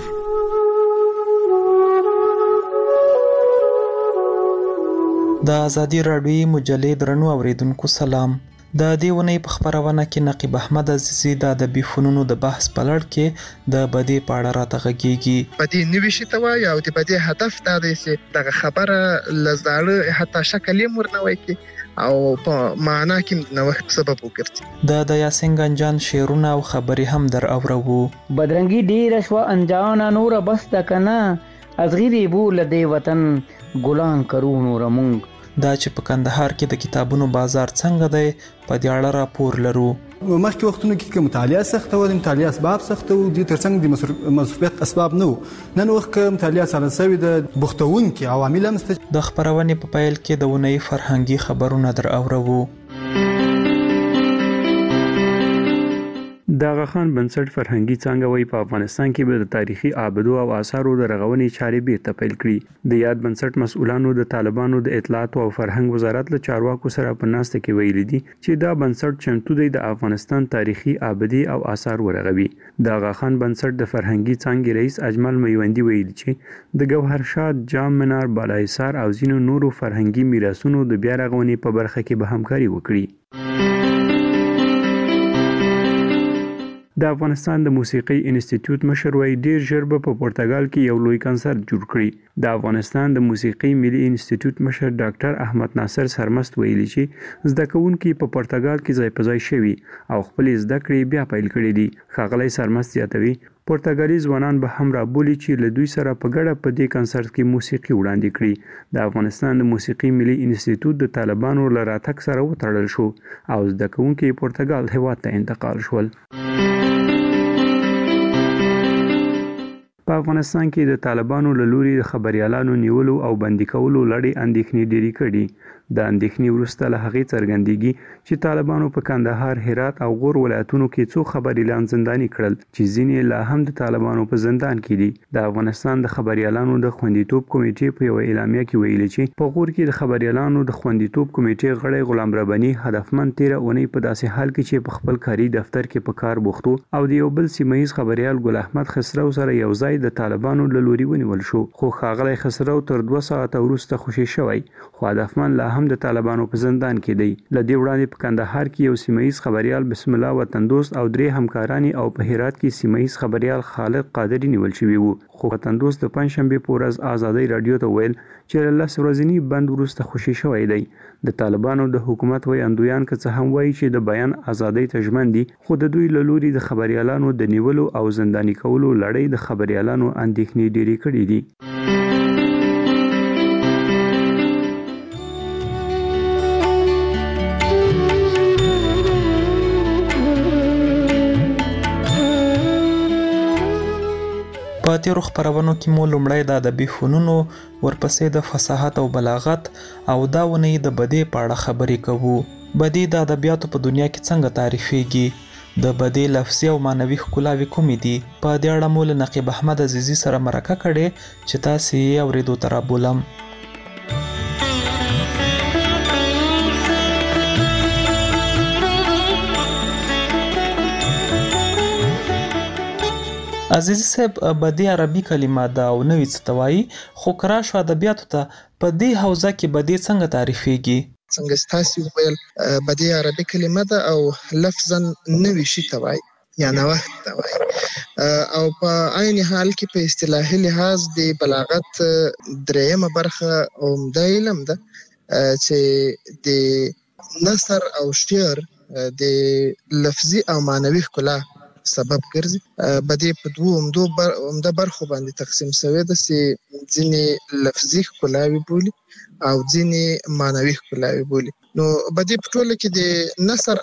د ازادي راډیویي مجلې درنو اوریدونکو سلام. د دې ونې په خبرونه کې نقیب احمد عزیزی د ادبي فنونو د بحث په لړ کې د بدی په اړه راته غږیږي. بدی نوي شي ته وایي او د بدی هدف دا دی چې دغه خبره لزاړه حتی شکل یې مرنوي کې او په معنا کې نوښت سبب وګرځي. د د یاسین گنجان شعرونه او خبرې هم در اورو. بدرنګي ډیر شو انجان نور بس تکنا ازغری بول دی وطن ګلان کرو نور مونږ. دا چې په کندهار کې د کتابونو بازار څنګه دی په دې اړه راپور لرو. مخکې وختونو کې مطالعه سخته و، د مطالعه اسباب سخته و، د ترڅنګ د مصروفیت اسباب نه و. نن وخت کې مطالعه سره سوي د بوختونکو عوامل هم ست. د خبرونې په پیل کې د ونې فرهنګي خبرونه در اورو. د غخان بنسټ فرهنګي څانګه وای په افغانستان کې به د تاریخي آبدو او آثارو د رغونې چارې بیرته پیل کړي. د یاد بنسټ مسؤلانو د طالبانو د اطلاعات او فرهنګ وزارت له چارواکو سره په ناسته کې ویلي دي چې دا بنسټ چمتو دی د افغانستان تاریخي آبدي او آثار ورغوي. د غخان بنسټ د فرهنګي څانګې رئیس اجمل میوندی ویلي چې د ګوهر شاد، جام منار، بالایسار او ځینو نورو فرهنګي میراثونو د بیا رغونې په برخه کې به همکاري وکړي. د افغانستان د موسیقي انسټیټیوټ مشر وای ډیر ژر به په پرتګال کې یو لوی کنسرت جوړ کړي. د افغانستان د موسیقي ملي انسټیټیوټ مشر ډاکټر احمد ناصر سرمست ویلي چې زده کوونکي په پرتګال کې ځای په ځای شوي او خپل زده کړې بیا پیل کړي دي. ښاغلی سرمست زیاتوي پرتګالي ځوانان به هم رابولي چې له دوی سره په ګډه په دې کنسرت کې موسیقي وړاندې کړي. د افغانستان د موسیقي ملي انسټیټیوټ د طالبانو له راتګ سره وتړل شو او زده کوونکي پرتګال هیواد ته انتقال شول. په افغانستان کې د طالبانو له لوري د خبريالانو نیولو او بندي کولو لړۍ اندېښنې ډېرې کړي. د اندېښنې وروسته له هغې څرګندېږي چې طالبانو په کندهار، هرات او غور ولایتونو کې څو خبريالان زنداني کړل چې ځینې لا هم د طالبانو په زندان کې دي. د افغانستان د خبريالانو د خوندیتوب کمیټې په یو اعلامیه کې ویلي چې په غور کې د خبريالانو د خوندیتوب کمیټې غړی غلام رباني هدفمند تیره اونۍ په داسې حال کې چې په خپل کاري دفتر کې په کار بوختو او د یو بل سیمه‌ییز خبريال ګل احمد خسرو سره یو ځای د طالبانو له لوري ونیول شو. خو ښاغلی خسرو تر دوه ساعته وروسته خوشي شوی، خو هدفمند لا هم د طالبانو په زندان کې دی. له دې وړاندې په کندهار کې یو سیمه‌ییز خبريال بسم الله وطن دوست او درې همکارانی او په هرات کې سیمه‌ییز خبريال خالد قادری نیول شوی وو. خو وطن دوست د پنځشنبه په ورځ آزادۍ رادیو ته ویل چې له لس ورځې بند وروسته خوشي شوی دی. د طالبانو د حکومت وای اندویان که څه هم وایي چې د بیان ازادۍ ته ژمن دي، خو د دوی له لوري د خبريالانو د نیولو او زنداني کولو لړۍ د خبريالانو اندېښنې ډېرې کړې دي. په تیرو خپرونو کې مو لومړی د ادبي فنونو، ورپسې د فصاحت او بلاغت او دا ونې د بدی په اړه خبرې کوو. بدی د ادبیاتو په دنیا کې څنګه تعریفېږي؟ د بدی لفظي او معنوي ښکلاوې کومې دي؟ په دې اړه مو له نقیب احمد عزیزي سره مرکه کړې چې تاسې یې اورېدو ته رابولم. عزیز صاحب بدی عربي کلمه ده او نوې څه ته وایي، خو که راشو ادبیاتو ته په دې حوزه کې بدی څنګه تعریفېږي؟ څنګه ستاسو ویل بدی عربي کلمه ده او لفظا نوې شي ته وایي یا نوښت ته وایي، او په عین حال کې په اصطلاحي لحاظ د بلاغت درېیمه برخه عمده علم ده چې د نثر او شعر د لفظي او معنوي ښکلا سبب ګرځي. بدی په دوه عمدو بر عمده برخو باندې تقسیم شوی ده چې ځینې لفظي ښکلاوي بولي او ځینې معنوي ښکلاوي بولي. نو بدی په ټوله کې د نثر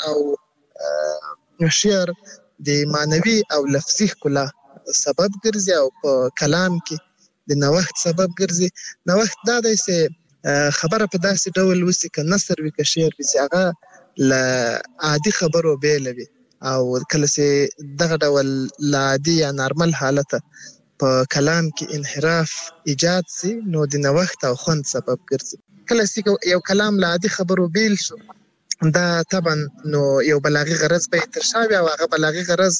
او شعر د معنوي او لفظي ښکلا سبب ګرځي او په کلام کې د نوښت سبب ګرځي. نوښت دا دی چې خبره په داسې ډول وسی که نثر وي که شعر وي چې هغه له عادي خبرو بیله وي او کله چې دغه ډول له عادي یا نارمل حالته په کلام کې انحراف ایجاد سي نو د نوښت او خوند سبب ګرځي. کله چې یو کلام له عادي خبرو بیل شو دا طبعا نو یو بلاغي غرض به تر شا وي او هغه بلاغي غرض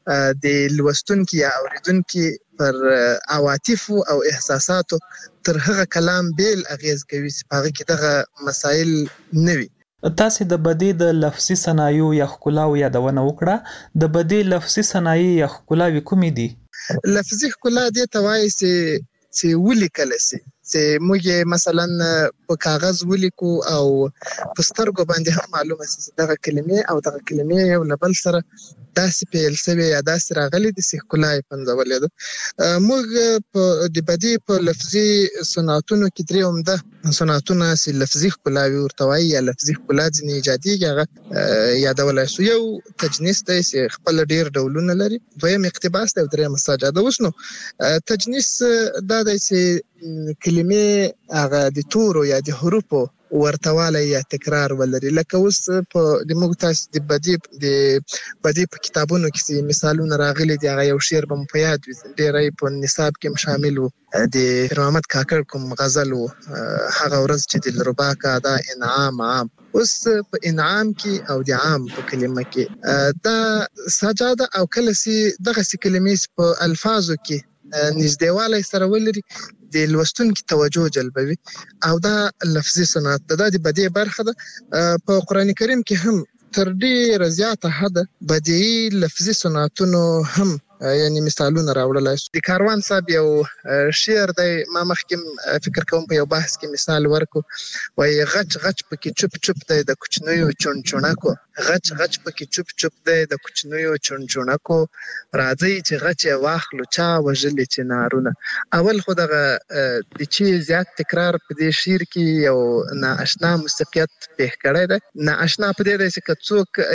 د لوستونکي یا اوریدونکي پر عواطفو او احساساتو تر هغه کلام بیل اغیز کوي چې په هغه کې دغه مسایل نه وي. تاسې د بدی د لفظي صنایعو یا ښکلاو یادونه وکړه، د بدی لفظي صنایع یا ښکلاوې کومې دي؟ لفظي ښکلا دې ته وایي چې چې ولیکلی سي، چې موږ مثلا په کاغذ ولیکو او په سترګو باندې هم معلومه سي چې دغه کلمې او دغه کلمې یو له بل سره داسې پیل سوي یا داسې راغلي دي چې ښکلا یې پنځولې ده. موږ په د بدی په لفظي صنعتونو کې درې عمده صنعتونه چې لفظي ښکلاوي ورته وایي یا لفظي ښکلا ځینې ایجادېږي هغه یادولی شو. یو تجنیس دی چې خپل ډېر ډولونه لري، دویم اقتباس دی او درېیم سجاده. اوس نو تجنیس دا دی چې کلمې هغه د تورو یا د حروفو ورتوالی یا تکرار ولري. لکه اوس په د موږ تاسو د بدی د بدی په کتابونو کې مثالونه راغلي دي، هغه یو شعر به مو په یاد وي، ډېری په نصاب کې هم شامل و، د پیر محمد کاکړ کوم غزل و، هغه ورځ چې دلربا کا دا انعام عام. اوس په انعام کې او د عام په کلمه کې دا سجاده او کله چې دغسې کلمې په الفاظو کې نږدېوالی سره ولري د لوستونکي توجه جلبوي او دا لفظي صنعت ده، دا د بدیع برخه ده. په قرآن کریم کې هم تر ډېره زیاته حده بدیعي لفظي صنعتونو هم یعنی مثالونه راوړلای شو. د کاروان صاحب یو شعر دی، ما مخکې فکر کوم په یو بحث کې مثال ورکو، وایي غچ غچ پکې چوپ چوپ دی د کوچنیو چونچونکو، غچ غچ پکې چوپ چوپ دی د کوچنیو چونچونکو، راځئ چې غچ یې واخلو چا وژلي چې نارونه. اول خو دغه د چې زیات تکرار په دې شعر کې یو نااشنا موسیقیت پېښ کړی دی. نااشنا په دې دی چې که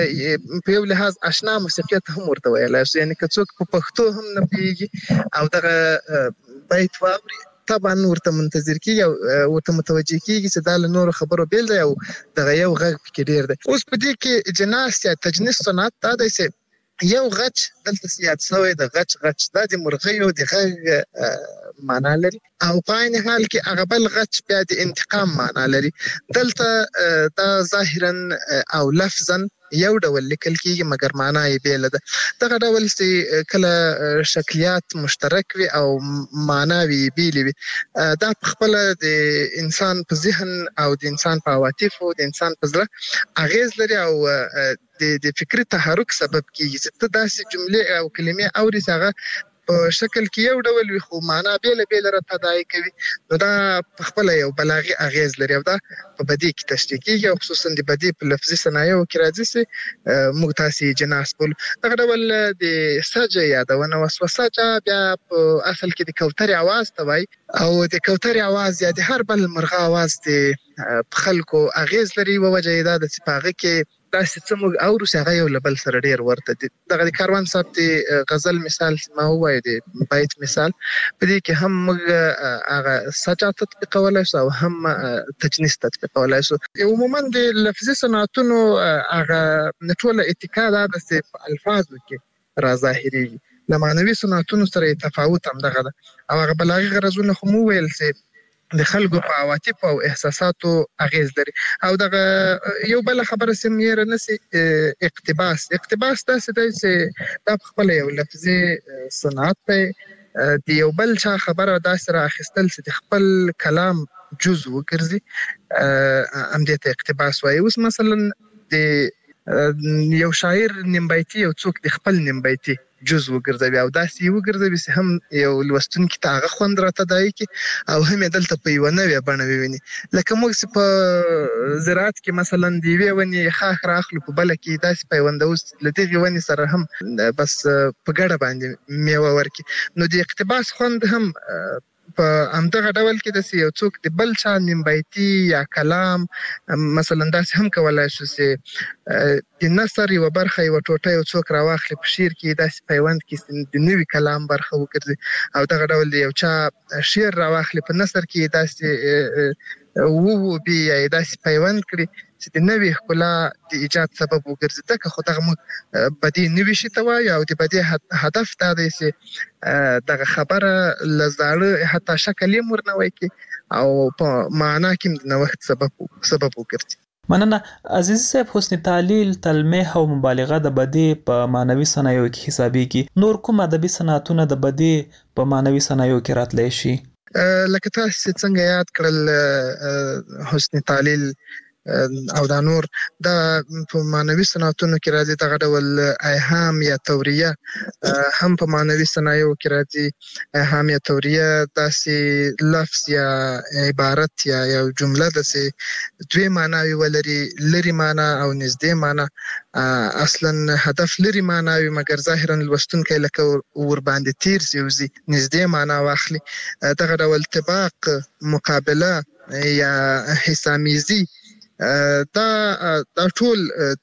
څوک په یو لحاظ اشنا موسیقیت هم ورته ویلی شو، یعنې که څوک په پښتو هم نه پوهېږي او دغه بیت واوري طبعا ورته منتظر کېږي او ورته متوجه کېږي چې دا له نورو خبرو بیل دی او دغه یو غږ پکې ډېر دی. اوس په دې کې جناس یا تجنیس صنعت دا دی چې یو غچ دلته یاد شوی د غچ غچ دا د مرغیو د غږ معنا لري او په عین حال کې هغه بل غچ بیا د انتقام معنا لري. دلته دا ظاهرا او لفظا یو ډول لیکل کېږي مګر معنا یې بیله ده. دغه ډول چې کله شکلیات مشترک وي او معناوې یې بیلې وي، دا په خپله د انسان په ذهن او د انسان په عواطفو د انسان په زړه اغیز لري او د فکري تحرک سبب کېږي چې ته داسې جملې او کلمې اوري چې هغه په شکل کې یو ډول وي خو معنا بیله بیله راته ادعا کوي، نو دا په خپله یو بلاغي اغیز لري او دا په بدیع کې تشریح کېږي او خصوصا د بدیع په لفظي صنایعو کې راځي چې موږ تاسې جناس بولو. دغه ډول د سجه یادونه وسوه. سجه بیا په اصل کې د کوترې اواز ته وایي او د کوترې اواز یا د هر بل مرغه اواز د په خلکو اغیز لري. یوه وجه یې دا ده چې په هغه کې داسې څه موږ اورو چې هغه یو له بل سره ډېر ورته دي. دغه د کاروان صاحب د غزل مثال ما ووایه د بیت مثال، په دې کې هم موږ هغه سجا تطبیقولی شو او هم تجنیس تطبیقولی شو. عموما د لفظي صنعتونو هغه ټوله اتکا دا ده چې په الفاظو کې راظاهرېږي، له معنوي صنعتونو سره یې تفاوت همدغه ده او هغه بلاغي غرضونه خو مو وویل چې د خلکو په عواطف او احساساتو اغیز لري. او دغه یو بل خبره سم یې رنسي اقتباس اقتباس داسې دی چې دا په خپل یو لفظي صنعت دی د یو بل چا خبره داسې را اخیستل چې د خپل کلام جز وګرځي همدې ته اقتباس وایي. اوس مثلا د یو شاعر نیمبیتي یو څوک د خپل نیمبیتي جز وګرځوي او داسې وګرځوي چې هم یو لوستونکي ته هغه خوند راته دایي کی او هم یې دلته په یوه نوې بڼه وویني. لکه موږ چې په زراعت کې مثلا د یوې ونې ښاخ رااخلو په بله کې داسې پیوندوس له دغې ونې سره هم بس په ګډه باندې میوه ورکړي. نو د اقتباس خوند هم په همدغه ډول کې داسې یو څوک د بل چا نیمبیتي یا کلام مثلا داسې هم کولی شو چې د نثر یوه برخه یوه ټوټه یو څوک راواخلي په شعر کې داسې پیوند کې د نوي کلام برخه وګرځي او دغه ډول د یو چا شعر راواخلي په نثر کې داسې ووبي یا یې داسې پیوند کړي چې د نوې ښکلا د ایجاد سبب وګرځي. ځکه خو دغه موږ بدیع نوي شي ته وایو او د بدیع هدف دا دی چې دغه خبره له زاړه حتی شکل یې ورنوی کړي او په معنا کې هم د نوښت سبب سبب وګرځي. مننه. عزیز صاحب، حسن تعلیل، تلمیح او مبالغه د بدیع په معنوي صنایعو کې حسابېږي. نور کوم ادبي صنعتونه د بدیع په معنوي صنایعو کې راتلی شي؟ لکه تاسو څنګه یاد کړل حسن تعلیل او دا نور دا په معنوي صنعتونو کې راځي. دغه ډول ایهام یا توریه هم په معنوي صنایعو کې راځي. ایهام یا توریه داسې لفظ یا عبارت یا یو جمله داسې دوی معناوي ولري، لري معنا او نږدې معنا. اصلا هدف لري معناوي مګر ظاهرا لوستونکی لکه ورباندې تیر سي وزي نږدې معنا واخلي. دغه ډول طباق، مقابله یا حسامیزي دا دا ټول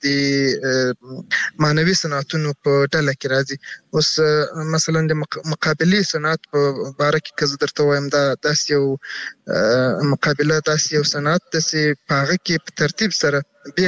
د معنوي صنعتونو په ډله کې راځي. اوس مثلا د مقابلې صنعت په باره کې که زه درته وایم دا داسې یو مقابله داسې یو صنعت ده چې په هغه کې په ترتیب سره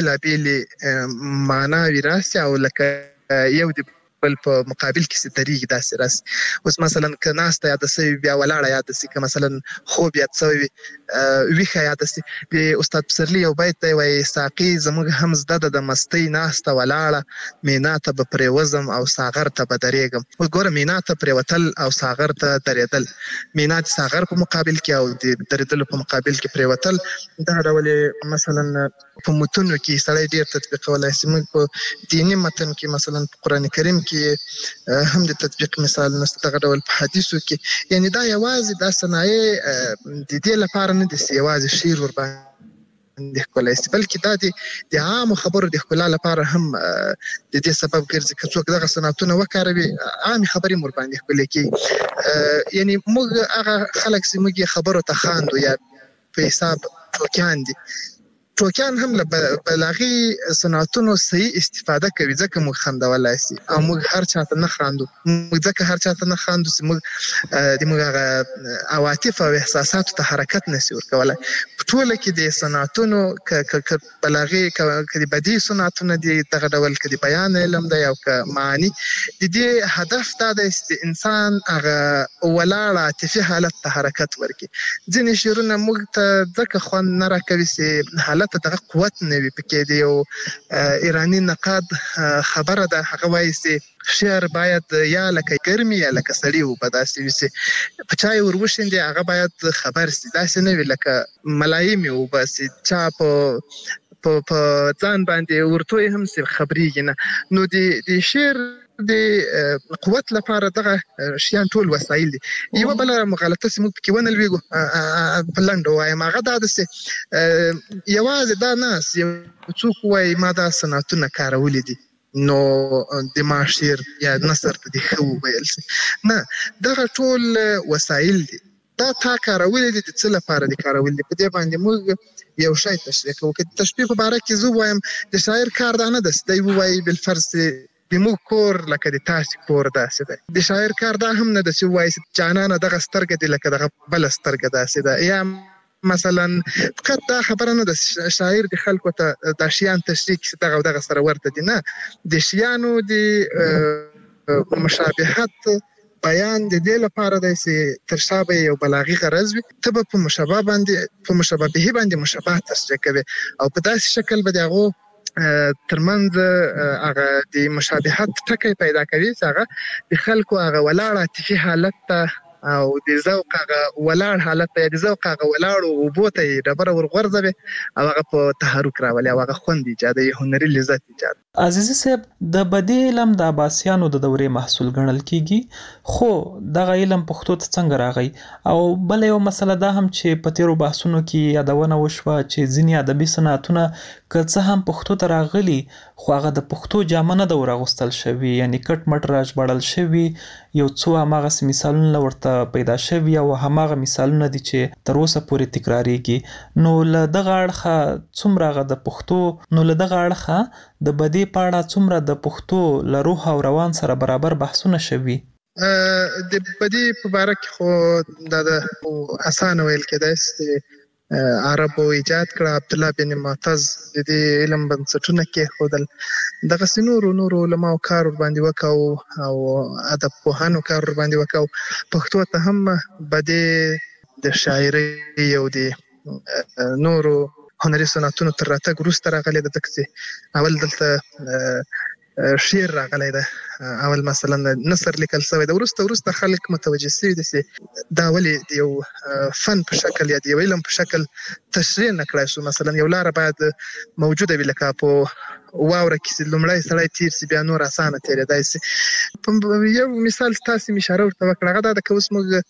بېلابېلې معناوې راسي او لکه یو د بل په مقابل کې چې درېږي داسې راسي. اوس مثلا که ناسته یاده سوي بیا ولاړه یاده سي، که مثلا خوب یاد سوي ویښه یاده سي. د استاد پسرلي یو بیت دی وایي ساقي زموږ هم زده ده د مستۍ ناسته ولاړه، مینا ته به پرېوځم او ساغر ته به درېږم. اوس ګوره مینا ته پرېوتل او ساغر ته درېدل، مینا د ساغر په مقابل کې او د درېدلو په مقابل کې پرېوتل. دغه ډول مثلا په متونو کې سړی ډېر تطبیقولی سي. موږ په دیني متن کې مثلا په قرآن کریم کې هم د تطبیق مثال نشته. دغه ډول په حدیثو کې یعنی دا یوازې دا صنایع د دې لپاره نه دي چې یوازې شعر ورباندې ښکلی سي، بلکې دا د عامو خبرو د ښکلا لپاره هم د دې سبب ګرځي. که څوک دغه صنعتونه وکاروي عامې خبرې هم ورباندې ښکلې کېږي. یعنی موږ هغه خلک چې موږ یې خبرو ته خاندو یا په حساب ټوکیان دي، ټوکیان هم له بلاغي صنعتونو صحیح استفاده کوي ځکه موږ خندولی سي او موږ هر چاته نه خاندو. موږ ځکه هر چاته نه خاندو چې موږ د موږ هغه عواطف او احساساتو ته حرکت نسي ورکولی. په ټوله کې د صنعتونو که بلاغي که د بدیع صنعتونه دي دغه ډول که د بیان علم دی او که معاني، د دې هدف دا دی چې د انسان هغه ولاړ عاطفي حالت ته حرکت ورکړي. ځینې شعرونه موږ ته ځکه خوند نه راکوي چې حالت ته دغه قوت نه وي پکې. د یو ایراني نقاد خبره ده، هغه وایي چې شعر باید یا لکه ګرمي یا لکه سړي وو، په داسې وي چې په چا یې ور وشیندې هغه باید خبر سي، داسې نه وي لکه ملایم یې وباسي چا په په ځان باندې ورتوی هم سي خبرېږي نه. نو د شعر د قوت لپاره دغه شیان ټول وسایل دي. یوه بله مغالطه چې موږ پکې ونه لوېږو په لنډو وایم هغه دا ده چې یوازې دا نه یو څوک وایي ما دا صنعتونه کارولي دي نو د ما شعر یا نثر ته دې ښه وویل سي. نه، دغه ټول وسایل دي. دا تا کارولي دي د څه لپاره دي کارولي دي. په دې باندې موږ یو شی تشریح کوو. که د تشبیه په باره کې زه ووایم د شاعر کار دا نه ده چې دی ووایي بالفرض د موږ کور لکه د تاسې کور داسې دی. د شاعر کار دا هم نه ده چې ووایي چې جانانه دغه سترګه دي لکه دغه بله سترګه داسې ده. یا مثلا فقط دا خبره نه ده شاعر د خلکو ته دا شیان تشریح کړي چې دغه او دغه سره ورته دي. نه، د شیانو د مشابهت بیان د دې لپاره دی چې تر شا به یو بلاغي غرض وي، ته به په مشابه باندې په مشابه به باندې مشابه تصریح کوي او په داسې شکل به دغه ترمنځ هغه د مشابهت ټکی پیدا کوي چې هغه د خلکو هغه ولاړ عاطفي حالت ته او د ذوق هغه ولاړ حالت ته د ذوق هغه ولاړ او بوته ډبره ورغورځوي او هغه په تحرک راولي او هغه خوند ایجادوي، هنري لذت ایجاد. عزیزي صاحب، د بدی علم د عباسیانو د دورې محصول ګڼل کیږي، خو دغه علم پښتو ته څنګه راغی؟ او بل یو مسله دا هم چې په تیرو بحثونو کې یادونه وشوه چې ځینې ادبي صنعتونه که څه هم پښتو ته راغلي خو هغه د پښتو جامه نه ده ورغوستل شوي، یعنی کټ مټ راژباړل شوي. یو څو هماغسې مثالونه ورته پیدا شوي او هماغه مثالونه دي چې تر اوسه پورې تکراریږي. نو له دغه اړخه څومره هغه د پښتو نو له دغه اړخه د بدی په اړه څومره د پښتو له روح او روان سره برابر بحثونه شوي؟ د بدی په باره کې خو دا د اسانه ویل کېدای چې عربو ایجاد کړه، عبدالله بن معتز د دې علم بنسټونه کېښودل، دغسې نورو نورو علماو کار ورباندې وکړو او ادب پوهانو کار ورباندې وکړو. پښتو ته هم بدی د شاعرۍ او د نورو هنري صنعتونو تر راتګ وروسته راغلی ده، ځکه چې اول دلته شعر راغلی ده، اول مثلا نثر لیکل شوی ده، وروسته وروسته خلک متوجه شوي دي چې دا ولې د یو فن په شکل یا د یو علم په شکل تشریح نه کړای شو. مثلا یو لاره باید موجوده وي، لکه په واوره کې چې لومړی سړی تیر سي بیا نور اسانه تېرېدای سي. یو مثال تاسې مې اشاره ورته وکړه، هغه دا ده که اوس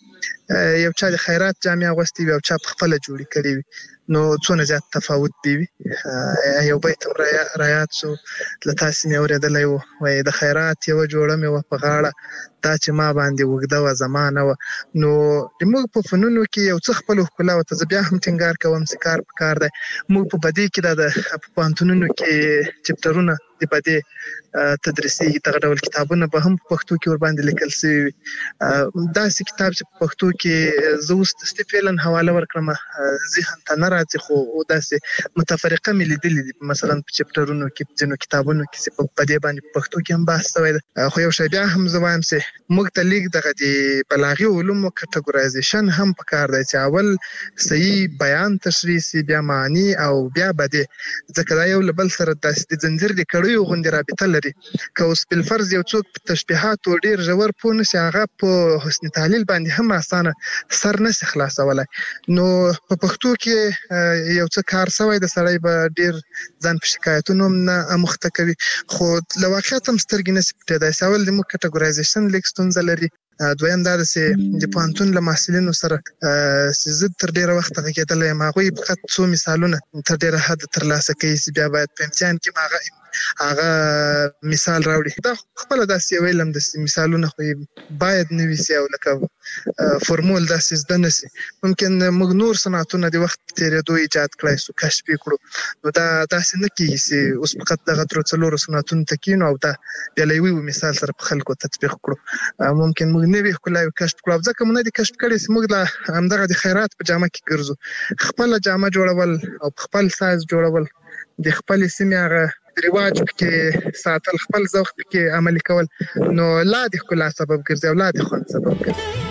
موږ یو چا د خیرات جامې اغوستې وي او چا پخپله جوړې کړې وي، نو څونه زیات تفاوت دی وي. یو بیت هم رایاد شو له تاسې مې اورېدلی و، وایي د خیرات یوه جوړه مې وه په غاړه، دا چې ما باندې اوږده وه زما نه وه. نو موږ په فنونو کې یو څه خپلو ښکلاو ته زه بیا هم ټینګار کوم چې کار په کار دی. موږ په بدۍ کې دا د په پوهنتونونو کې چپټرونه د بدۍ تدریسي دغه ډول کتابونه به هم په پښتو کې ورباندې لیکل شوي وي. داسې کتاب چې په پښتو کې زه اوس د سټیفیلن حواله ورکړم ذهن ته نه راځي، خو داسې متفرقه مې لیدلي دي مثلا په چپټرونو کې په ځینو کتابونو کې چې په بدۍ باندې په پښتو کې هم بحث شوی ده. خو یو شی بیا هم زه وایم چې موږ ته لیک دغه د بلاغي علومو کټګورایزیشن هم پکار دی چې اول صحیح بیان تشریح سي، بیا معنی او بیا بدۍ، ځکه دا یو له بل سره داسې د زنځیر د کړیو غوندې رابطه لري. که اوس بالفرض یو څوک په تشبیهاتو ډېر ژور پوه نه سي، هغه په حسن تعلیل باندې هم اسانه سر نه سي خلاصولی. نو په پښتو کې یو څه کار شوی د سړی به ډېر ځان په شکایتونو هم نه مخته کوي، خو له واقعیت هم سترګې نه سي پټېدای سي. اول زموږ کټګورایزیشن لیک ستونزه لري، دویم دا ده چې د پوهنتون له محصلینو سره چې زه تر ډېره وخته غږېدلی یم، هغوی فقط څو مثالونه تر ډېره حده ترلاسه کوي چې بیا باید په امتحان کې هغه هغه مثال راوړي. دا خپله داسې یو علم د مثالونه خو باید نه وي سي او لکه فورمول داسې زده نه سي. ممکن موږ نور صنعتونه د وخت په تېرېدو ایجاد کړای سو، کشف یې کړو، نو دا داسې نه کېږي چې اوس فقط دغه درو څلورو صنعتونو ته کښېنو او دا بیا له یوه مثال سره په خلکو تطبیق کړو. ممکن موږ نوې ښکلاوې کشف کړو، او ځکه موږ نه دي کشف کړې چې موږ لا همدغه د خیرات په جامه کې ګرځو. خپله جامه جوړول او په خپل سایز جوړول، د خپلې سیمې هغه رواج پکې ساتل، خپل ذوق پکې عملي کول، نو لا د ښکلا سبب ګرځي او لا د خوند سبب ګرځي.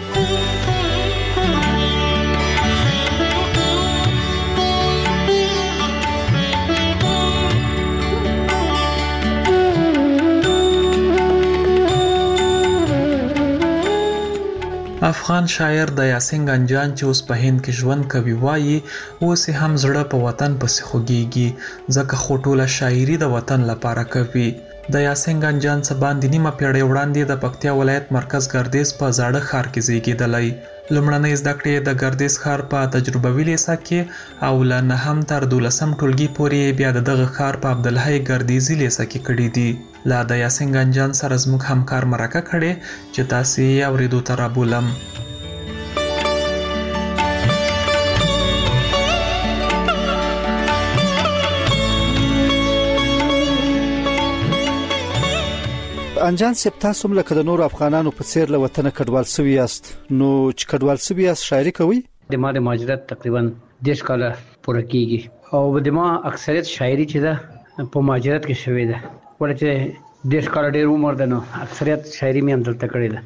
افغان شاعر د یاسین ګنجان چې اوس په هند کې ژوند کوي وایي اوس یې هم زړه په وطن پسې خوږیږي، ځکه خو ټوله شاعري د وطن لپاره کوي. د یاسین ګنجان څه باندې نیمه پیړۍ وړاندې د پکتیا ولایت مرکز ګردیز په زاړه ښار کې زیږېدلی. لومړنۍ زده کړې د ګردیز ښار په تجربوي لیسه کې او له نهم تر دولسم ټولګي پورې بیا د دغه ښار په عبدالحی ګردیزي لیسه کې کړي دي. لا د یاسین ګنجان سره زموږ همکار مرکه کړې چې تاسې یې اورېدو ته رابولم. انجان صاحب، تاسو هم لکه د نورو افغانانو په څیر له وطنه کډوال سوي یاست، نو چې کډوال سوي یاست شاعري کوئ؟ د ما د مهاجرت تقریبا دېرش کاله پوره کېږي او د ما اکثریت شاعري چې ده په مهاجرت کې شوې ده، ولې چې دېرش کاله ډېر عمر ده، نو اکثریت شاعري مې هم دلته کړې ده.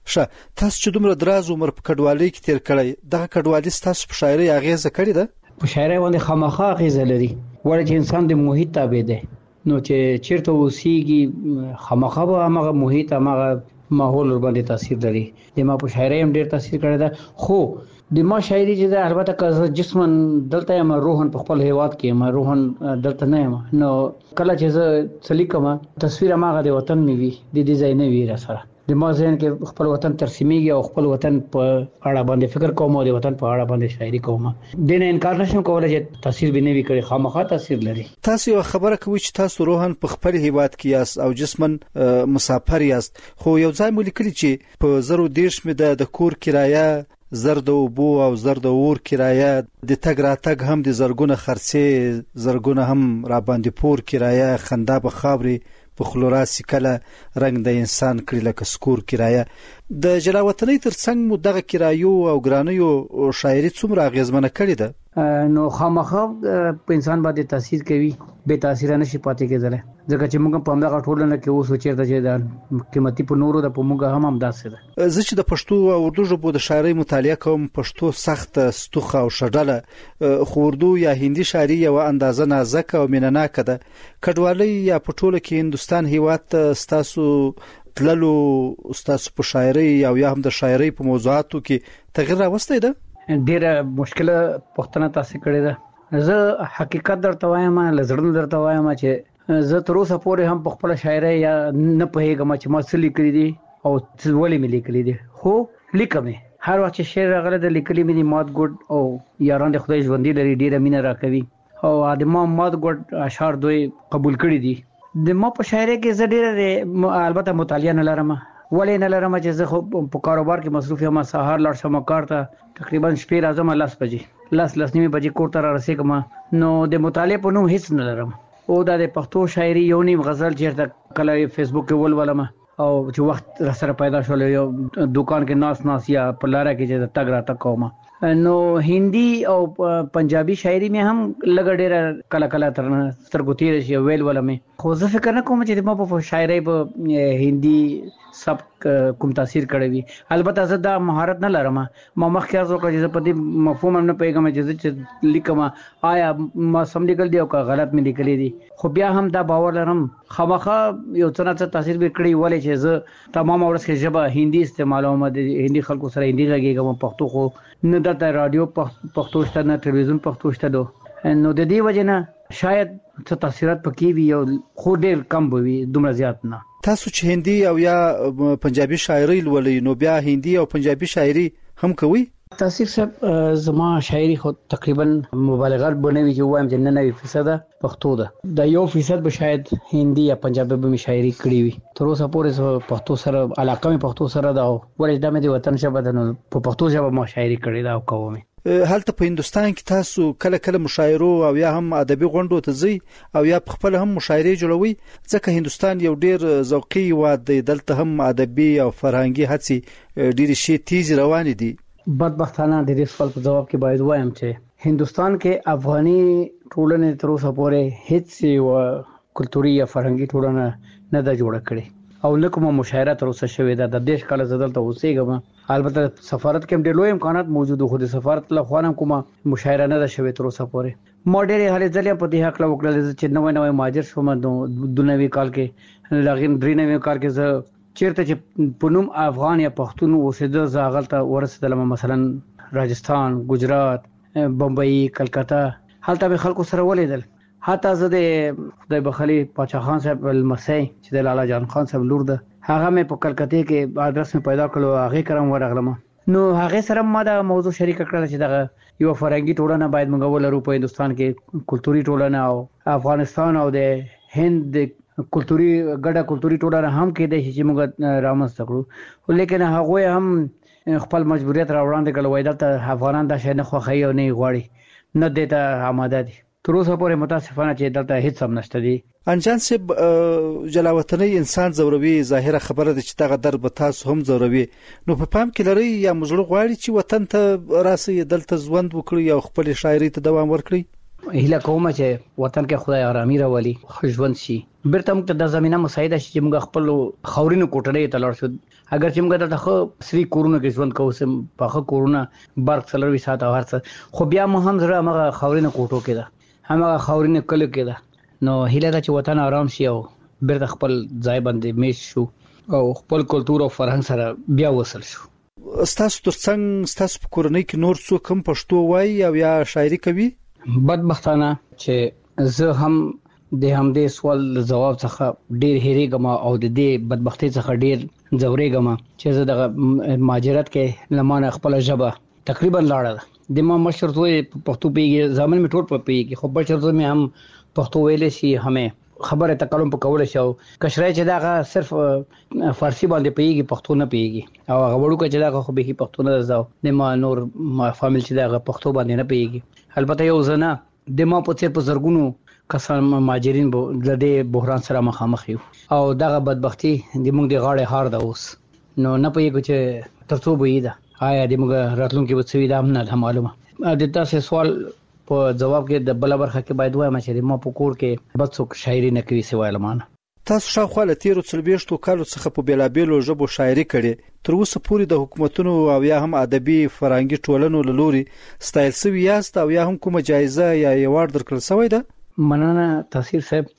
ښه، تاسو چې دومره دراز عمر په کډوالۍ کې تیر کړی، دغه کډوالي تاسو په شاعرۍ اغیزه کړې ده؟ په شاعرۍ باندې خامخا اغیزه لري، ولې چې انسان د محیط تابع دی، نو چې چیرته اوسېږي خامخا به هغه محیط هغه ماحول باندې تاثیر لري. د ما په شاعرۍ هم ډېر تاثیر کړی ده، خو د ما شاعري چې ده البته که جسمن دلته یم، روحن په خپل هیواد کې یم، روحن دلته نه یم، نو کله چې زه څه لیکم تصویر هغه د وطن مې وي، د دې ځای نه وي را سره، د ما ذهن کې خپل وطن ترسیمیږي او خپل وطن په اړه باندې فکر کوم او د وطن په اړه باندې شاعري کوم. د نه انکار نشم کولای چې تاثیر به نه وي کړی، خامخا تاثیر لري. تاسو یو خبره کوي چې تاسو روحن په خپل هیواد کې یاست او جسمن مسافر یاست، خو یو ځای مو لیکلي چې په زرو دیرش مې د کور کرایه، زر د اوبو او زر د اور کرایه، د تګ راتګ هم د زرګونه خرڅې، زرګونه هم را باندې پور کرایه، خندا به خاورې په خلوراسي کله رنگ د انسان کړی لکه سکور کرایه. د جلاوطنۍ ترڅنګ مو دغه کرایو او ګرانیو شاعري څومره اغیزمنه کړې ده؟ نو خامخا په انسان باندې تاثیر کوي، به تاثیر نشي پاتې کېدل، ځکه چې موږ په همدغه ټولنه کې اوس چیرته چې د قیمتي په نورو د په موږ هم همداسې ده. زه چې د پښتو او اردو ژبو د شاعرۍ مطالعه کوم، پښتو سخت ستوخه او شډله، خو اردو یا هندي شاعري یو اندازه نازک او مینناکه ده. کډوالۍ یا په ټوله کې هندستان هیواد ته ستاسو تللو، ستاسو په شاعرۍ او یا هم د شاعرۍ په موضوعاتو کې تغیر راوستی ده؟ ډیره مشکله پښتنه تاسو کړی ده. زه حقیقت درته وایم، لزړن درته وایم چې زه تر اوسه پورې هم په خپل شاعرۍ یا نه پوهیږم چې ما څه لیکلي دي او ولې مې لیکلي دي، خو لیکم هر وخت چې شعر راغلی د لیکلي مې دي. مات ګډ او یاران د خدای ژوندي لري، ډیره مینه راکوي او د ما مات ګډ اشعار دوی قبول کړي دي. د ما په شاعرۍ کې زه ډیره البته مطالعه نه لرم، ولې نه لرم چې زه خو په کاروبار کې مصروف یم. سهار لاړ شم کار ته، تقریبا شپې راځم لس بجې، لس لس نیمې بجې کور ته را رسېږم، نو د مطالعې په نوم هیڅ نه لرم. او دا د پښتو شاعري یو نیم غزل چیرته کله فیسبوک کې ولولم او چې وخت را سره پیدا شول یو دکان کې ناس ناس یا په لاره کې چې تګ را تک کوم. نو هندي او پنجابي شاعري مې هم لګ ډېر کله کله تر سترګو تیر شي ویل ولمه، خو زه فکر نه کوم چې ما په شاعري په هندي سب کوم تاثیر کړی وي. البته زه دا مهارت نه لرم، ما مخکې ارزو کړی چې په دې مفهوم هم نه پیګم چې لیکم آیا ما سم لیکل دی او که غلط مې لیکلی دي، خو بیا هم دا باور لرم خامخا یو څه نه څه تاثیر به کړی، ولې چې زه تمام ورځ کې ژبه هندي استعمالوم، د هندي خلکو سره هندي غږیږم، پښتو خو نه دلته رادیو پښتو شته، نه تلویزیون پښتو شته، نو د دې وجه نه شاید څه تاثیرات پکې وي او خو ډېر کم به وي، دومره زیات نه. تاسو چې هندي او یا پنجابي شاعري لولئ، نو بیا هندي او پنجابي شاعري هم کوي؟ تاثیر صاحب زما شاعري خو تقریبا مبالغه بنوي چې وایم چې نننوي فیصد پښتو ده، د یو فیصد به شاید هندي یا پنجابي به شاعري کړی وي. تر اوسه پورې پښتو سره علاقه مې پښتو سره ده، ولې دا مې د وطن ژبه ده، نو په پښتو ژبه ما شاعري کړې ده او کوم. هلته په هندستان کې تاسو کله کله مشاعرو او یا هم ادبي غونډو ته ځئ او یا په خپل هم مشاعرې جوړوي، ځکه هندستان یو ډېر ذوقي هیواد دی، دلته هم ادبي او فرهنګي هڅې ډېرې شي تیز روانې دي. بدبختانه د دې سوال په جواب کې باید وایم چې هندستان کې افغاني ټولنې تر اوسه پورې هیڅ یو کلتوري یا فرهنګي ټولنه نه ده جوړه کړې او نه کومه مشاعره تر اوسه شوې ده. د دیش کال زدل ته اوسېږم، البته سفارت کې هم ډېر لوی امکانات موجود خو د سفارت له خوا هم کومه مشاعره نه ده شوې تر اوسه پورې. ما ډېرې هلې ځلې په دې هکله وکړلې چې نوی نوی مهاجر شوم، دوه نوي کال کې لغین درې نوي کال کې زه چیرته چې په نوم افغان یا پښتون اوسېده زه هغلته ورسېدلم، مثلا راجستان، ګجرات، بمبئی، کلکته، هلته مې خلکو سره ولیدل. حتی زه د خدای بخلي پاچا خان صاحب لمسی چې د لالا جان خان صاحب لور ده، هغه مې په کلکته کې ادرس مې پیدا کړو، هغې کرم ورغلم. نو هغې سره ما دا موضوع شریکه کړله چې دغه یو فرهنګي ټولنه باید موږ ولرو په هندوستان کې، کلتوري ټولنه، او افغانستان او د هند د کلتوري ګډه کلتوري ټولنه هم کېدای شي چې موږ رامنځته کړو، لیکن هغوی هم خپل مجبوریت راوړاندې کړل، وایي دلته افغانان دا شی نه خوښوي او نه یې غواړي، نه دې ته آماده دي. تر اوسه پورې متاسفانه چې دلته هیڅ هم نشته دي. انجان صاحب، جلاوطنۍ انسان زوروي، ظاهره خبره ده چې دغه درد به تاسو هم زوروي، نو په پام کې لرئ یا مزړه غواړي چې وطن ته راسئ، دلته ژوند وکړئ او خپل شاعري ته دوام ورکړئ؟ هیله کوم چې وطن کې خدای آرامي راولي، ژوند شي، بیرته موږ ته د زمينه مساعده شي چې موږ خپل خاورینو کوټړې ته لاړ شو. اگر چې موږ د خو سری کورونه کې ژوند کوو سم په خو کورونه برق سلروي ساعت او هرڅ، خو بیا مو هم زړه هغه خاورینو کوټو کې ده، هغه خاورینو کلو کې ده. نو هیله ده چې وطن آرام شي او بیرته خپل ځای باندې میش شو او خپل کلچر او فرهنګ سره بیا وصل شو. ستاسو ترڅنګ ستاسو په کورنۍ کې نور څوک هم پښتو وایي او یا شاعري کوي؟ بدبختانه چې زه هم د همدې سوال جواب څخه ډیر هېریږم او د دې بدبختی څخه ډیر ځورېږم چې زه د مهاجرت کې لمانه خپل ژبه تقریبا لاړه د ما مشر دوی پښتو پیږي، ځامن می ټول په پیږي، خو بشر دوی می هم پښتو ویلې شي، همې خبره تکلم په کول شو. کشرای چې دا صرف فارسی باندې پیږي، پښتو نه پیږي، او هغه وړو کې چې دا خو به پښتو نه زاو د ما نور ما فامیل چې دا پښتو باندې نه پیږي. البته یو زنه د ما په څیر په زرګونو کسان مهاجرین به د دې بحران سره مخامخ یو او دغه بدبختی د موږ د غاړې هار ده. اوس نو نه پېږو چې ترڅو به دا آیا د موږ راتلونکي به څه دا نه معلومه. د تاسو سوال په جواب کې د بل برخه کې باید وایم چې ما په کور کې بد څوک شاعري نه کوي سوای لمانه. تاسو شاوخوا له تیرو څلوېښتو کالو څخه په بیلابېلو ژبو شاعري کړې، تر اوسه پورې د حکومتونو او یا هم ادبي فرهنګي ټولنو له لوري ستایل شوي یاست او یا هم کومه جایزه یا ایوارډ درکړل شوی ده؟ مننه تاثیر صاحب.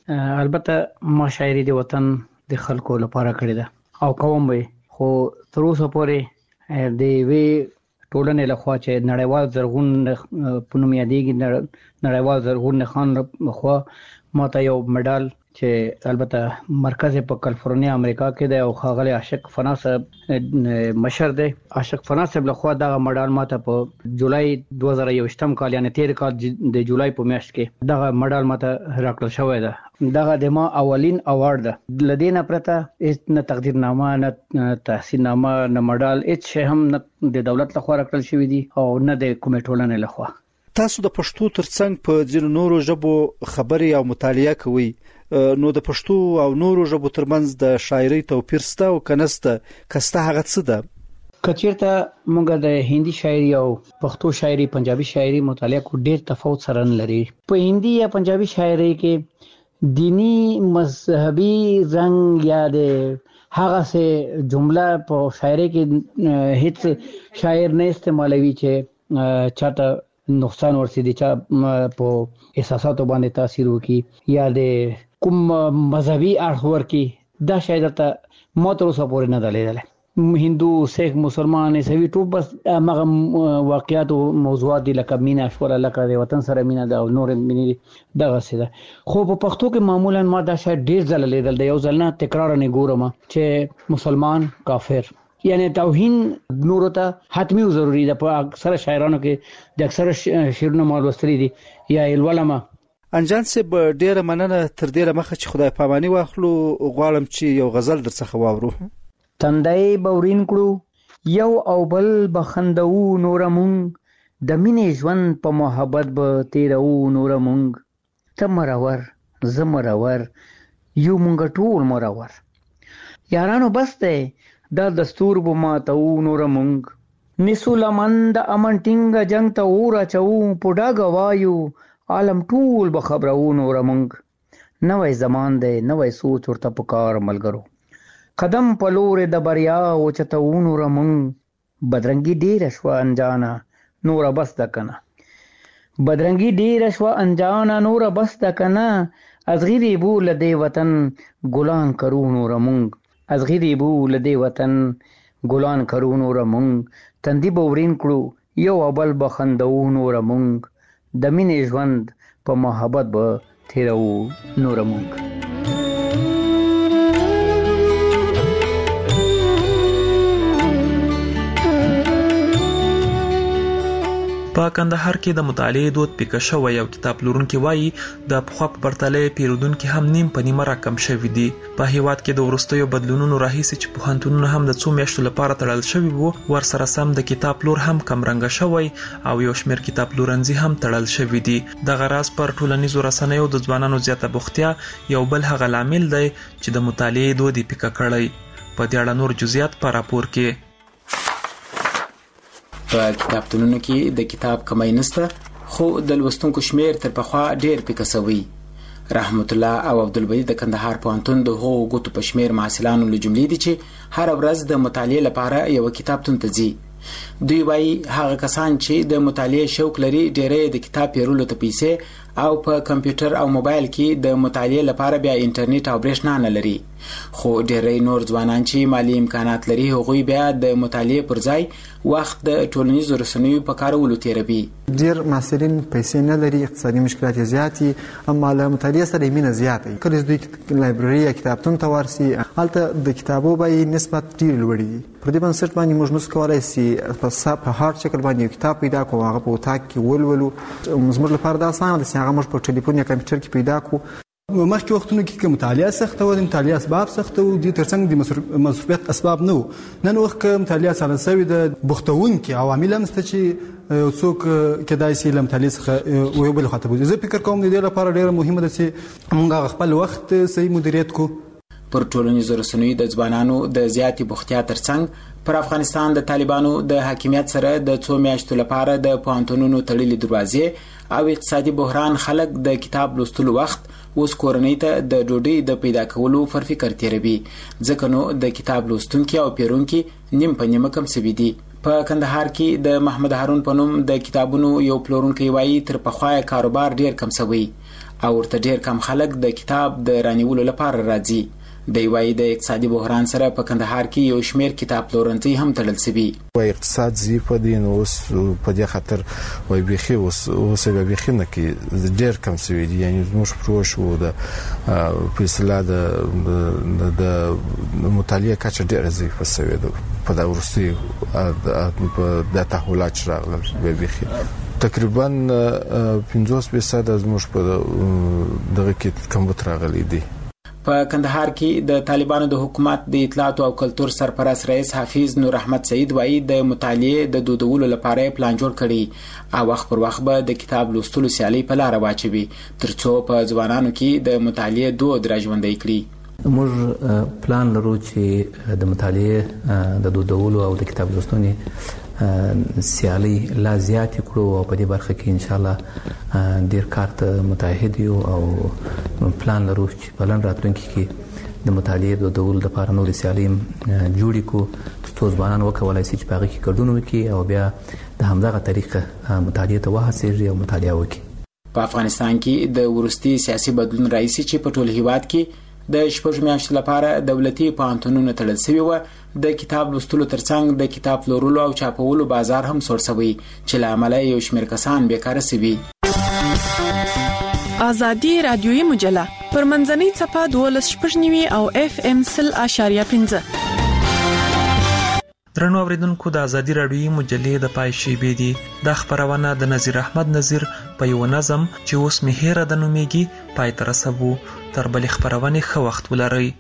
البته ما شاعري د وطن د خلکو لپاره کړې ده او کوم وي، خو تر اوسه پورې د وی ټولنې له خوا چې نړیوال زرغون په نوم یادېږي، نړیوال زرغون خان خوا ماته یو مډال چې البته مرکز په کالیفورنیا امریکا کې دی او ښاغلی عاشق فنا صاحب مشر دی، عاشق فنا صاحب له خوا دغه مډال ماته په جولای دوه زره یوویشتم کال یعنی تیر کال د جولای په میاشت کې دغه مډال ماته راکړل شوی ده. دغه د ما اولین اوارد ده، لدې نه پرته هیڅ نه تقدیرنامه نه تحصیلنامه نه مډال هیڅ شی هم نه د دولت لخوا راکړل شوی دي او نه د کومې ټولنې لخوا. تاسو د پښتو ترڅنګ په ځینو نورو ژبو خبرې او مطالعه کوئ، نو د پښتو او نورو ژبو ترمنځ د شاعرۍ توپیر شته او کنهسته کسته هغه څه ده؟ کچیرته موږ د هندي شاعري او پښتو شاعري پنجابي شاعري مطالعه کو ډیر تفاوت سره لري. په هندي یا پنجابي شاعري کې دینی مذهبي رنگ یا د هغه څه جمله په شاعري کې هیڅ شاعر نه استعمالوي چې چاته نقصان ورسېږي، چا په احساساتو باندې تاثیر وکړي یا د کوم مذهبي اړخ ورکړي. دا شاید ته ما تر اوسه پورې نه ده لیدلی. هندو، سیخ، مسلمان، عیسوي ټول بس هغه واقعیات او موضوعات دي لکه مینه شوله، لکه د وطن سره مینه ده او نور مینې دغسې ده. خو په پښتو کې معمولا ما دا شاید ډېر ځله لیدل د یو ځل نه تکرار نه ګورم چې مسلمان کافر یعنی توهین نورو ته حتمی او ضروری ده. په اکثره شاعرانو کې د اکثره شعرونه ما لوستلي دي یا الولما. انجان صاحب ډیره مننه، تر ډیره مخه چې خدای پاماني واخلو غواړم چې یو غزل درڅخه واورو. تندای بورین کړو یو او بل بخندو نور مونږ، د مینې ژوند په محبت به تیرو نور مونږ، ته مرور زه مرور یو مونږ ټول مرور، یارانو بس دی دا دستور به ماتو نور مونږ، نسو لمن د امن ټینګه جنگ ته اور اچو په ډاګه وایو عالم ټول به خبرو نور مونږ، نوی زمان دی نوی سوچ ورته پکار ملګرو، قدم په لورې د بریا اوچتو نور مونږ، بدرنګي ډیره شوه انجانه نوره بس ده کنه، بدرنګي ډیره شوه انجانه نوره بس ده کنه، از غیرې بو له دې وطن ګلان کرو نور مونږ، از غیرې بو له دې وطن ګلان کرو نور مونږ، تندي به ورین کړو یو او بل به خندو نور مونږ، د مینې ژوند په محبت به تیرو نور مونږ. په کندهار کې د مطالعې دود پیکه شوی او کتاب پلورونکي وایي د پخوا په پرتله پیرودونکي هم نیم په نیمه راکم شوي دي. په هیواد کې د وروستیو بدلونونو راهیسې چې پوهنتونونه هم د څو میاشتو لپاره تړل شوي وو، ورسره سم د کتاب پلور هم کمرنګه شوی او یو شمېر کتاب پلورنځي هم تړل شوي دي. دغه راز پر ټولنیزو رسنیو د ځوانانو زیاته بوختیا یو بل هغه لامل دی چې د مطالعې دود یې پیکه کړی. په دې اړه نور جزئیات په راپور کې. په کتابتونونو کې د کتاب کمی نشته خو د لوستونکو شمیر تر پخوا ډیر پیکسوي. رحمت الله او عبدالبدی د کندهار پوهنتون د هغو ګوتو په شمیر محصلانو له جملې دي چې هر ورځ د مطالعې لپاره یو کتابتون ته ځي. دوی وایي هغه کسان چې د مطالعې شوق لري ډېری د کتاب پیرلو ته پیسې او په کمپیوټر او موبایل کې د مطالعې لپاره بیا انټرنیټ او برېښنا نه لري. خو ډېری نور ځوانان چې مالی امکانات لري هغوی بیا د مطالعې پر ځای وخت د ټولنیزو رسنیو په کارولو تیروي. ډېر محصلین پیسې نه لري، اقتصادي مشکلات یې زیات دي، اما له مطالعې سره یې مینه زیاته وي. کله چې دوی لایبرري یا کتابتون ته ورسي هلته د کتابو بیې نسبت ډېرې لوړې دي. پر دې بنسټ باندې موږ نسو کولی سي په هارډ شکل باندې یو کتاب پیدا کړو، هغه په اتاق کې ولولو. زموږ لپاره دا اسانه ده چې هغه موږ په ټلیفون یا کمپیوټر کې پیدا کړو. مخکې وختونو کې که مطالعه سخته وه، د مطالعې اسباب سخته وو، دې تر څنګ د مصروفیت اسباب نه وو. نن وخت که مطالعه اسانه سوې ده، بوختونکي عوامل هم شته چې یو څوک کېدای شي له مطالعې څخه یو بل خواته بوځي. زه فکر کوم د دې لپاره ډېره مهمه ده چې موږ هغه خپل وخت صحیح مدیریت کړو. پر ټولنیزو رسنیو د ځوانانو د زیاتې بوختیا ترڅنګ پر افغانستان د طالبانو د حاکمیت سره د څو میاشتو لپاره د پوهنتونونو تړلې دروازې او اقتصادي بحران خلک د کتاب لوستلو وخت اوس کورنۍ ته د ډوډۍ د پیدا کولو پر فکر تیروي، ځکه نو د کتاب لوستونکي او پیرونکي نیم په نیمه کم سوي دي. په کندهار کې د محمد هارون په نوم د کتابونو یو پلورونکی وایي تر پخوا کاروبار ډیر کم سوی او ورته ډیر کم خلک د کتاب د رانیولو لپاره راځي. دی وایي د اقتصادي بحران سره په کندهار کې یو شمیر کتاب پلورنځي هم تړل سوي. وایي اقتصاد ضعیف دی، نو اوس په دې خاطر وایي بیخي اوس اوس به بیخي نه کې ډېر کم سوي دي. یعنې زموږ پروش و د په اصطلاح د د مطالعې کچه ډېره ضعیفه سوې ده په دا وروستیو د تحولات چې راغلل بیخي تقریبا پنځوس فیصده زموږ په دغه کې کمبود راغلی دی. په کندهار کې د طالبانو د حکومت د اطلاعات او کلتور سرپرست رئیس حافظ نور احمد سعید وایي د مطالعې د دودولو لپاره پلان جوړ کړي او وخت پر وخت به د کتاب لوستلو سیالي په لار واچوي ترڅو په ځوانانو کې د مطالعې دود راژوندی کړي. موږ پلان لرو چې د مطالعې د دودولو او د کتاب لوستنې سیالي لا زیات کړو او په دې برخه کې ان شاء الله ډیر کار ته متعهد یو او پلان لرو چې په لن راتلونکي کې د مطالعې د دودولو لپاره نور سیالي جوړې کړو ترڅو ځوانان وکولای شي چې په هغه کې ګډون وکړي او بیا د همدغه طریقه مطالعې ته وهڅېږي او مطالعه وکړي. په افغانستان کې د وروستي سیاسي بدلون رئیس چې په ټول هیواد کې د شپږ میاشتو لپاره دولتي پوهنتونونه تړل شوي وو، د کتاب لوستلو ترڅنګ د کتاب پلورلو او چاپولو بازار هم سوړ شوی چې له امله یو شمېر کسان بیکاره شوي. ازادي رادیوي مجله پر منځنۍ څپه دولس شپږ نوي او اف ام سل اشاریه پنځه. درنو اوریدونکو د ازادي رادیوي مجلې د پای شیبې دي. دا خبرونه د نذیر احمد نذیر په یو نظم چې اوس مهیره د نومیږي پای ته رسوو. تر بلې خبرونې ښه وخت ولرئ.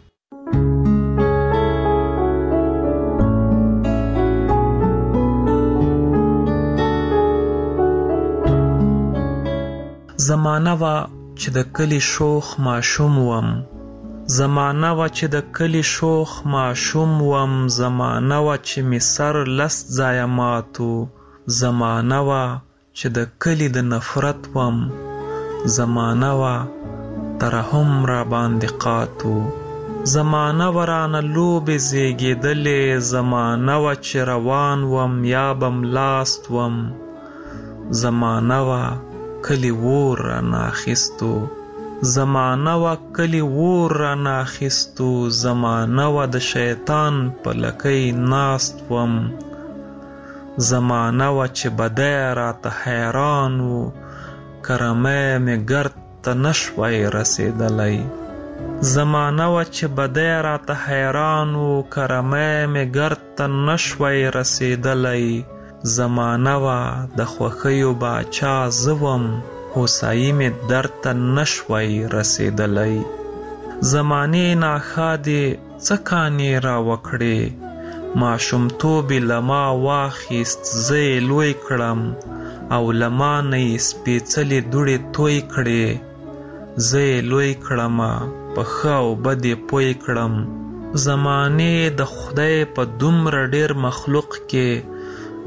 زمانه وا چې د کلی شوخ ماشوم وم، زمانه وا چې د کلی شوخ ماشوم وم، زمانه وا چې می سر لس ځایه ماتو، زمانه وا چې د کلی د نفرت وم، زمانه وا ترحم را باندې قاتو، زمانه ورانه لوبې زیږېدلې، زمانه وا چې روان وم یا بم لاست وم، زمانه وا کلی وور را ناخستو، زمانه وا کلی وور را ناخستو، زمانه وا د شیطان په لکۍ ناست وم، زمانه وا چې بدی راته حیران و، کرمی مې ګرد ته نشوی رسېدلی، زمانه وا چې بدی راته حیران و، کرمی مې ګرد ته نشوی رسېدلی، زمانه وا د خوښیو باچا زه وم، هوسایي مې درد ته نشوی رسېدلی، زمانې ناښادې څه کانې را وکړې، ماشومتوب یې له ما واخیست زه یې لوی کړم، او له ما نه یې سپېڅلې دوړې توی کړې، زه یې لوی کړمه په ښه او بد یې پوی کړم، زمانې د خدای په دومره ډېر مخلوق کې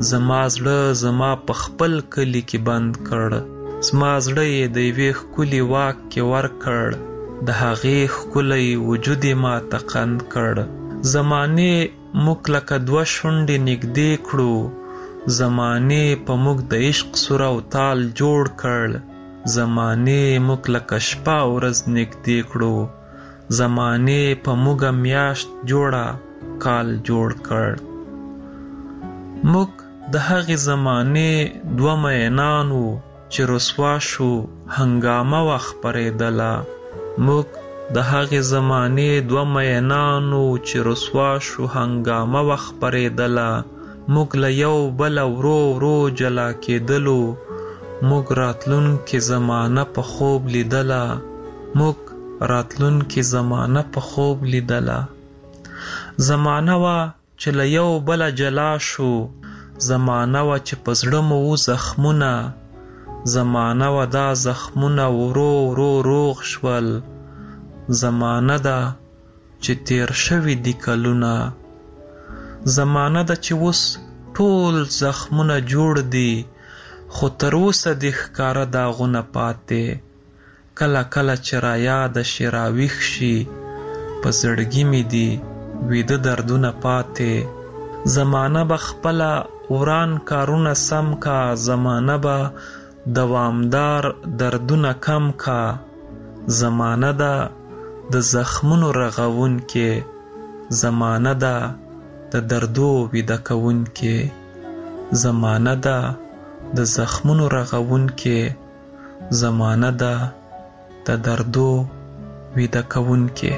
زما زړه زما په خپل کلی کې بند کړ. زما زړه یې د یوې ښکلي واک کې ورکړ، د هغې ښکلی وجود یې ماته قند کړ. زمانې موږ لکه دوه شونډې نږدې کړو، زمانې په موږ د عشق سور او تال جوړ کړ. زمانې موږ لکه شپه او ورځ نږدې کړو، زمانې په موږ میاشت جوړه کال جوړ کړ. موږ د هغې زمانې دوه مینان وو چې رسوا شو هنګامه وه خپرېدله. موږ د هغې زمانې دوه مینان وو چې رسوا شو هنګامه وه خپرېدله. موږ له یو بله ورو ورو جلا کېدلو، موږ راتلونکې زمانه په خوب لیدله. موږ راتلونکې زمانه په خوب لیدله. زمانه وه چې له یو بله جلا شو، زمانه وه چې په زړه مو و زخمونه، زمانه وه دا زخمونه ورو ورو روغ شول. زمانه ده چې تیر شوي دي کلونه، زمانه ده چې اوس ټول زخمونه جوړ دي، خو تر اوسه دې ښکاره داغونه پاتې. کله کله چې را یاده شي راویښ شي، په زړګي مې دي ویده دردونه پاتې. زمانه به خپله وران کارونه سم کا، زمانه به دوامدار دردونه کم کا. زمانه ده د زخمونو رغون کې، زمانه ده د دردو ویده کون کې. زمانه ده د زخمونو رغون کې، زمانه ده د دردو ویده کون کې.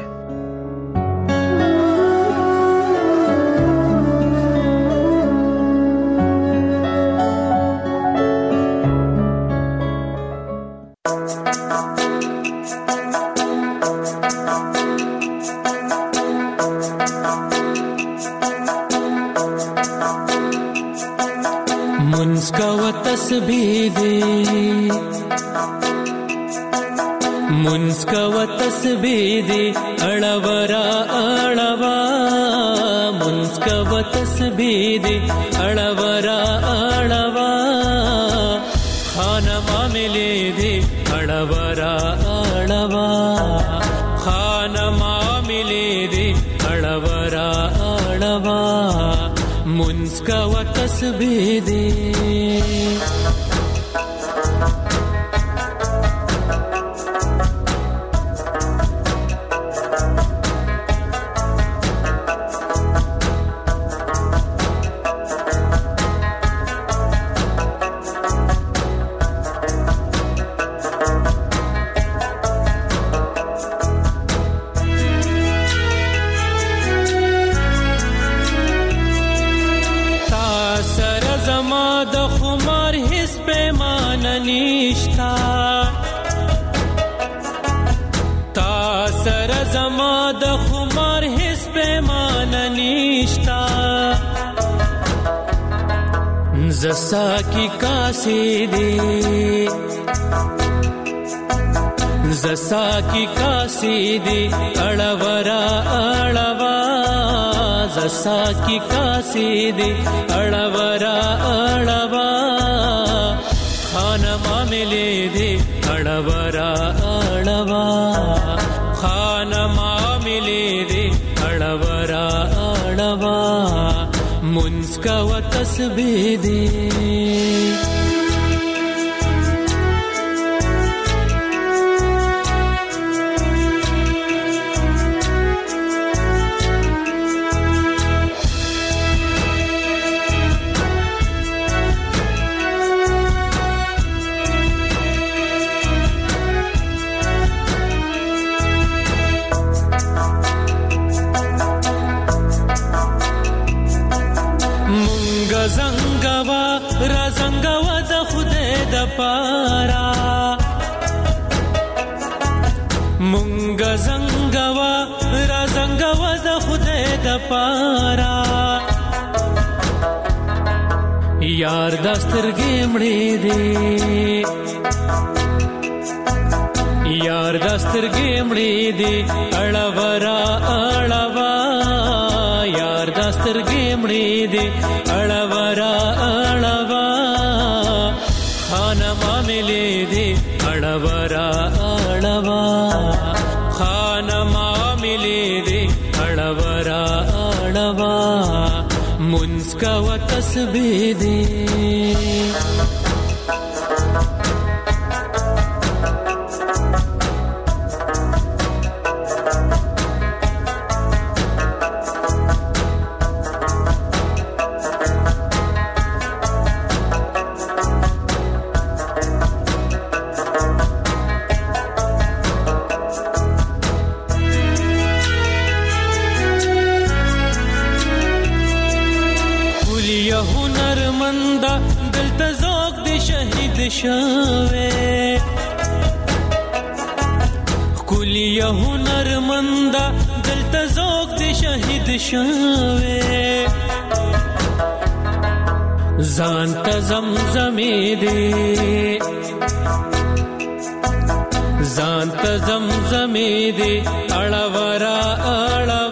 منسکو تسبیح دی اڑورا اڑوا، منسکو تسبیح دی اڑورا اڑوا، خانہ معاملے دی اڑورا اڑوا، خانہ معاملے دی اڑورا اڑوا، منسکو تسبیح دی. زسا کی کاسی دی، زسا کی کاسی دی اڑورا اڑوا، زسا کی کاسی دی اڑورا اڑوا، خانہ معاملے دی اڑورا اڑوا، خانہ معاملے دی اڑورا اڑوا، منسکو تسبیح دی. زنګوا را زنګوا د خدای د پارا، مونږ زنګوا را زنګوا د خدای د پارا، یار دسترګې مړې دي، یار دسترګې مړې دي اړورا اړوا، یار دسترګې مړې دي اړورا منس کا و تسبیح دے شوه کلی هنرمند دلته ذوق دې شهید شوه ځان ته زمزمې دې ځان ته زمزمې دې اړه ورا اړه